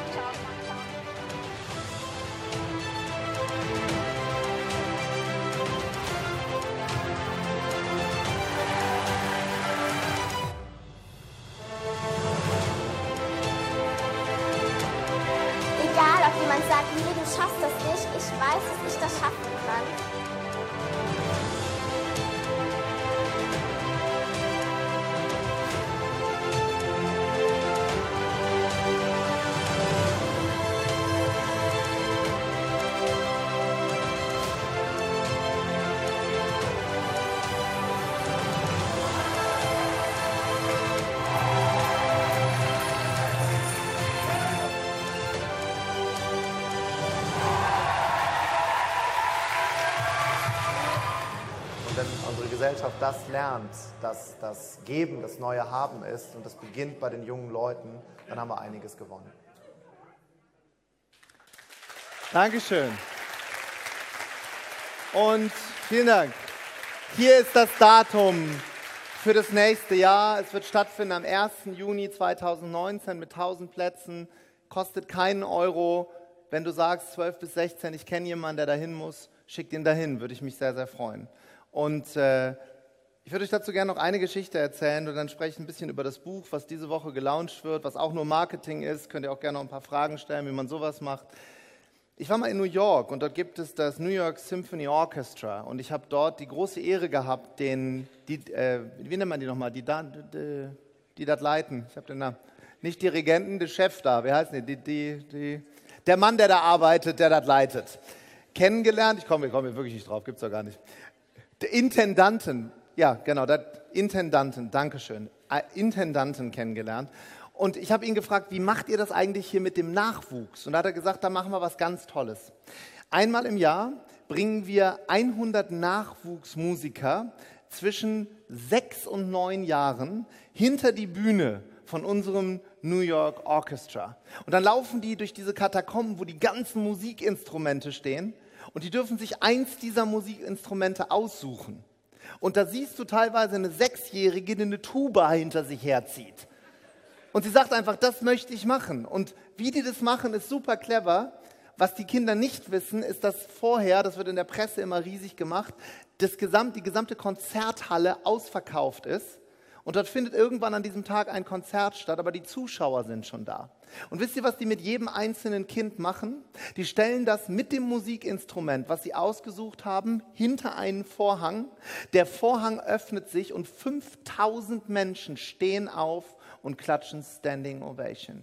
schaffst das nicht. Ich weiß, dass ich das schaffen kann. Gesellschaft das lernt, dass das Geben das neue Haben ist und das beginnt bei den jungen Leuten, dann haben wir einiges gewonnen. Dankeschön. Und vielen Dank. Hier ist das Datum für das nächste Jahr. Es wird stattfinden am ersten Juni zweitausendneunzehn mit tausend Plätzen. Kostet keinen Euro. Wenn du sagst zwölf bis sechzehn, ich kenne jemanden, der dahin muss, schickt ihn dahin, würde ich mich sehr, sehr freuen. Und äh, ich würde euch dazu gerne noch eine Geschichte erzählen und dann spreche ich ein bisschen über das Buch, was diese Woche gelauncht wird, was auch nur Marketing ist. Könnt ihr auch gerne noch ein paar Fragen stellen, wie man sowas macht. Ich war mal in New York und dort gibt es das New York Symphony Orchestra und ich habe dort die große Ehre gehabt, den, die, äh, wie nennt man die nochmal, die, die, die das leiten, ich habe den Namen, nicht Dirigenten, der Chef da, wie heißt die, die, die, die, der Mann, der da arbeitet, der das leitet, kennengelernt, ich komme komm wirklich nicht drauf, gibt es doch gar nicht. Der Intendanten, ja genau, der Intendanten, Dankeschön, Intendanten kennengelernt. Und ich habe ihn gefragt, wie macht ihr das eigentlich hier mit dem Nachwuchs? Und da hat er gesagt, da machen wir was ganz Tolles. Einmal im Jahr bringen wir hundert Nachwuchsmusiker zwischen sechs und neun Jahren hinter die Bühne von unserem New York Orchestra. Und dann laufen die durch diese Katakomben, wo die ganzen Musikinstrumente stehen. Und die dürfen sich eins dieser Musikinstrumente aussuchen. Und da siehst du teilweise eine Sechsjährige, die eine Tuba hinter sich herzieht. Und sie sagt einfach, das möchte ich machen. Und wie die das machen, ist super clever. Was die Kinder nicht wissen, ist, dass vorher, das wird in der Presse immer riesig gemacht, das Gesamt, die gesamte Konzerthalle ausverkauft ist. Und dort findet irgendwann an diesem Tag ein Konzert statt, aber die Zuschauer sind schon da. Und wisst ihr, was die mit jedem einzelnen Kind machen? Die stellen das mit dem Musikinstrument, was sie ausgesucht haben, hinter einen Vorhang. Der Vorhang öffnet sich und fünftausend Menschen stehen auf und klatschen Standing Ovation.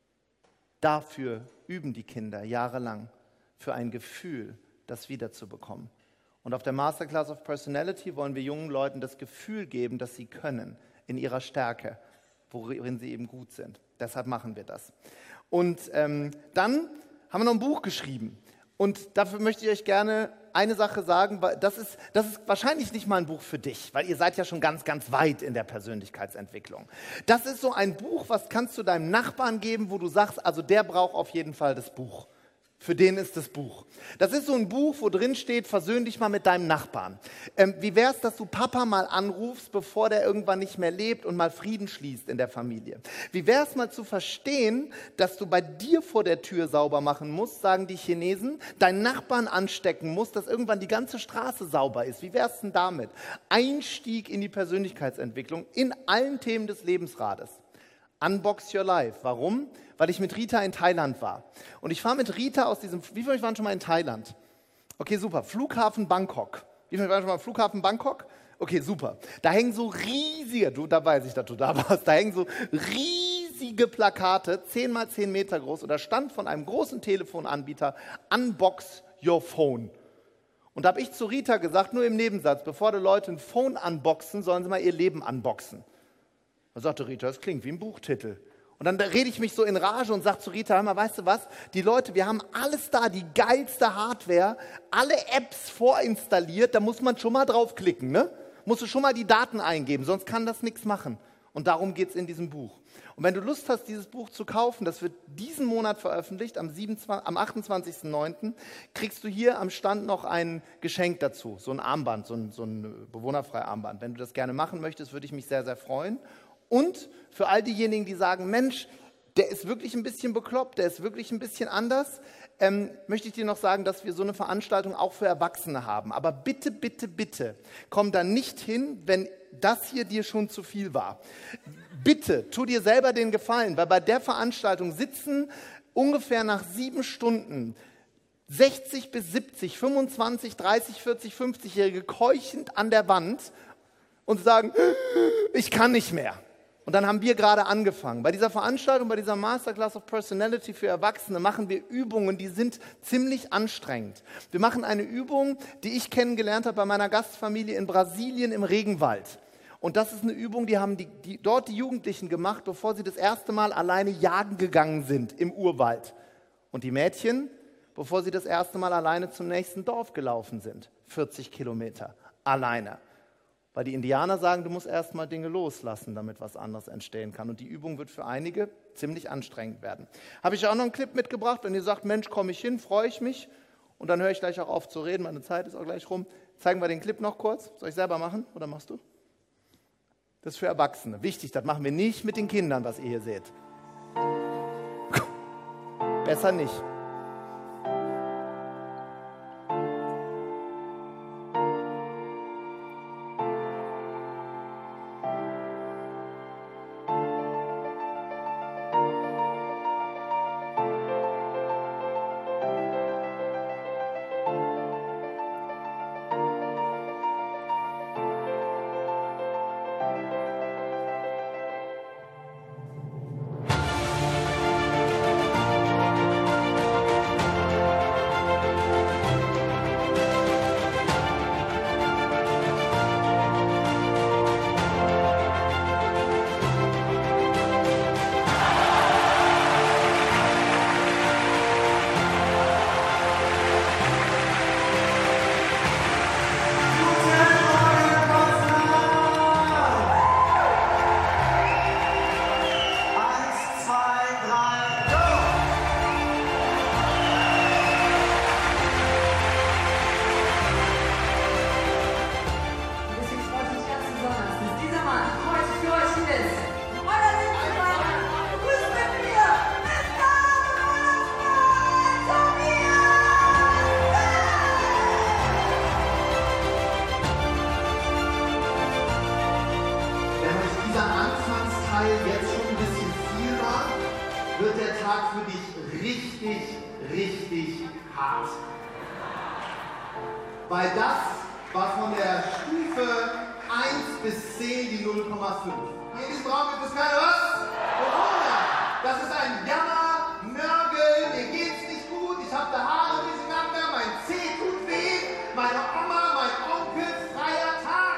Dafür üben die Kinder jahrelang, für ein Gefühl, das wiederzubekommen. Und auf der Masterclass of Personality wollen wir jungen Leuten das Gefühl geben, dass sie können, in ihrer Stärke, worin sie eben gut sind. Deshalb machen wir das. Und ähm, dann haben wir noch ein Buch geschrieben. Und dafür möchte ich euch gerne eine Sache sagen, weil das ist, das ist wahrscheinlich nicht mal ein Buch für dich, weil ihr seid ja schon ganz, ganz weit in der Persönlichkeitsentwicklung. Das ist so ein Buch, was kannst du deinem Nachbarn geben, wo du sagst, also der braucht auf jeden Fall das Buch. Für den ist das Buch. Das ist so ein Buch, wo drin steht, versöhn dich mal mit deinem Nachbarn. Ähm, wie wäre es, dass du Papa mal anrufst, bevor der irgendwann nicht mehr lebt und mal Frieden schließt in der Familie? Wie wäre es mal zu verstehen, dass du bei dir vor der Tür sauber machen musst, sagen die Chinesen, deinen Nachbarn anstecken musst, dass irgendwann die ganze Straße sauber ist? Wie wäre es denn damit? Einstieg in die Persönlichkeitsentwicklung in allen Themen des Lebensrades. Unbox Your Life. Warum? Weil ich mit Rita in Thailand war. Und ich fahre mit Rita aus diesem, wie viele von euch waren schon mal in Thailand? Okay, super. Flughafen Bangkok. Wie viele von euch waren schon mal im Flughafen Bangkok? Okay, super. Da hängen so riesige, du, da weiß ich, dass du da warst, da hängen so riesige Plakate, zehn mal zehn Meter groß, und da stand von einem großen Telefonanbieter, Unbox Your Phone. Und da habe ich zu Rita gesagt, nur im Nebensatz, bevor die Leute ein Phone unboxen, sollen sie mal ihr Leben unboxen. Da sagte Rita, das klingt wie ein Buchtitel. Und dann rede ich mich so in Rage und sage zu Rita, hör mal, weißt du was, die Leute, wir haben alles da, die geilste Hardware, alle Apps vorinstalliert, da muss man schon mal draufklicken, ne? Musst du schon mal die Daten eingeben, sonst kann das nichts machen. Und darum geht es in diesem Buch. Und wenn du Lust hast, dieses Buch zu kaufen, das wird diesen Monat veröffentlicht, am, siebenundzwanzigsten, am achtundzwanzigsten neunten, kriegst du hier am Stand noch ein Geschenk dazu, so ein Armband, so ein, so ein bewohnerfreies Armband. Wenn du das gerne machen möchtest, würde ich mich sehr, sehr freuen. Und für all diejenigen, die sagen, Mensch, der ist wirklich ein bisschen bekloppt, der ist wirklich ein bisschen anders, ähm, möchte ich dir noch sagen, dass wir so eine Veranstaltung auch für Erwachsene haben. Aber bitte, bitte, bitte, komm da nicht hin, wenn das hier dir schon zu viel war. Bitte, tu dir selber den Gefallen, weil bei der Veranstaltung sitzen ungefähr nach sieben Stunden sechzig bis siebzig, fünfundzwanzig, dreißig, vierzig, fünfzigjährige keuchend an der Wand und sagen, ich kann nicht mehr. Und dann haben wir gerade angefangen. Bei dieser Veranstaltung, bei dieser Masterclass of Personality für Erwachsene machen wir Übungen, die sind ziemlich anstrengend. Wir machen eine Übung, die ich kennengelernt habe bei meiner Gastfamilie in Brasilien im Regenwald. Und das ist eine Übung, die haben die, die, dort die Jugendlichen gemacht, bevor sie das erste Mal alleine jagen gegangen sind im Urwald. Und die Mädchen, bevor sie das erste Mal alleine zum nächsten Dorf gelaufen sind. vierzig Kilometer alleine. Weil die Indianer sagen, du musst erst mal Dinge loslassen, damit was anderes entstehen kann. Und die Übung wird für einige ziemlich anstrengend werden. Habe ich auch noch einen Clip mitgebracht. Wenn ihr sagt, Mensch, komme ich hin, freue ich mich. Und dann höre ich gleich auch auf zu reden, meine Zeit ist auch gleich rum. Zeigen wir den Clip noch kurz. Soll ich selber machen oder machst du? Das ist für Erwachsene. Wichtig, das machen wir nicht mit den Kindern, was ihr hier seht. Besser nicht. Weil das war von der Stufe eins bis zehn die null Komma fünf. Hier in diesem Raum gibt es keine was? Corona. Das ist ein Jammer, Nörgel, mir geht's nicht gut, ich habe da Haare durcheinander, mein Zeh tut weh, meine Oma, mein Onkel, freier Tag.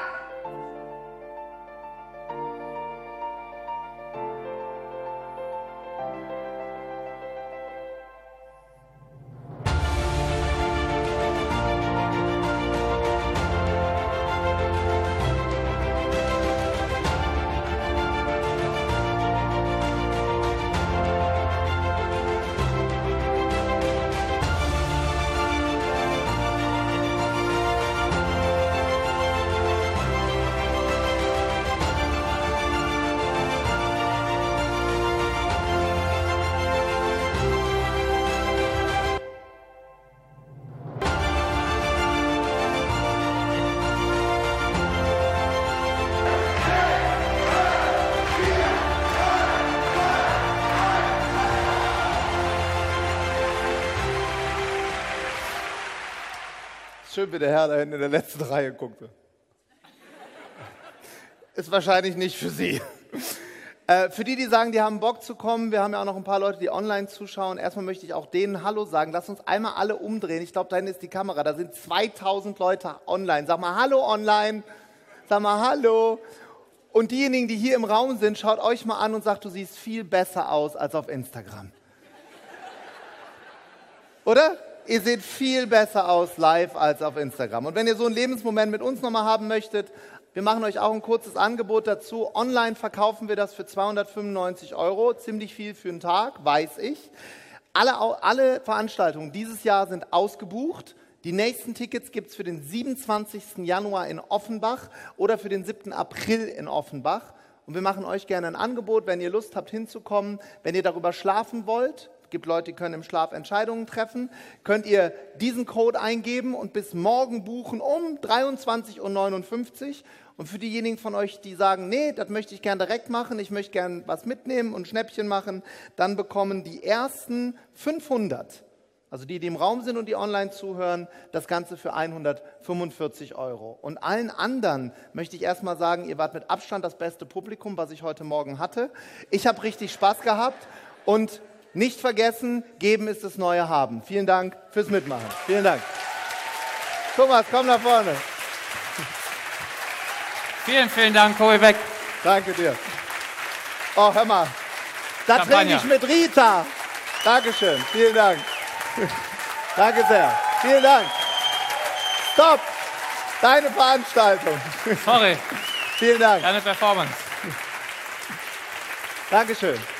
Schön, wie der Herr da hinten in der letzten Reihe guckte. Ist wahrscheinlich nicht für Sie. Äh, für die, die sagen, die haben Bock zu kommen, wir haben ja auch noch ein paar Leute, die online zuschauen. Erstmal möchte ich auch denen Hallo sagen. Lass uns einmal alle umdrehen. Ich glaube, da hinten ist die Kamera. Da sind zweitausend Leute online. Sag mal Hallo online. Sag mal Hallo. Und diejenigen, die hier im Raum sind, schaut euch mal an und sagt, du siehst viel besser aus als auf Instagram. Oder? Ihr seht viel besser aus live als auf Instagram. Und wenn ihr so einen Lebensmoment mit uns nochmal haben möchtet, wir machen euch auch ein kurzes Angebot dazu. Online verkaufen wir das für zweihundertfünfundneunzig Euro. Ziemlich viel für einen Tag, weiß ich. Alle, alle Veranstaltungen dieses Jahr sind ausgebucht. Die nächsten Tickets gibt es für den siebenundzwanzigsten Januar in Offenbach oder für den siebten April in Offenbach. Und wir machen euch gerne ein Angebot, wenn ihr Lust habt hinzukommen, wenn ihr darüber schlafen wollt. Es gibt Leute, die können im Schlaf Entscheidungen treffen. Könnt ihr diesen Code eingeben und bis morgen buchen um dreiundzwanzig Uhr neunundfünfzig. Und für diejenigen von euch, die sagen, nee, das möchte ich gern direkt machen, ich möchte gern was mitnehmen und Schnäppchen machen, dann bekommen die ersten fünfhundert, Also die, die im Raum sind und die online zuhören, das Ganze für hundertfünfundvierzig Euro. Und allen anderen möchte ich erstmal sagen, ihr wart mit Abstand das beste Publikum, was ich heute Morgen hatte. Ich habe richtig Spaß gehabt und nicht vergessen, geben ist das neue Haben. Vielen Dank fürs Mitmachen. Vielen Dank. Thomas, komm nach vorne. Vielen, vielen Dank, Kobi Beck. Danke dir. Oh, hör mal. Da trinke ich mit Rita. Dankeschön. Vielen Dank. Danke sehr. Vielen Dank. Stopp. Deine Veranstaltung. Sorry. Vielen Dank. Deine Performance. Dankeschön.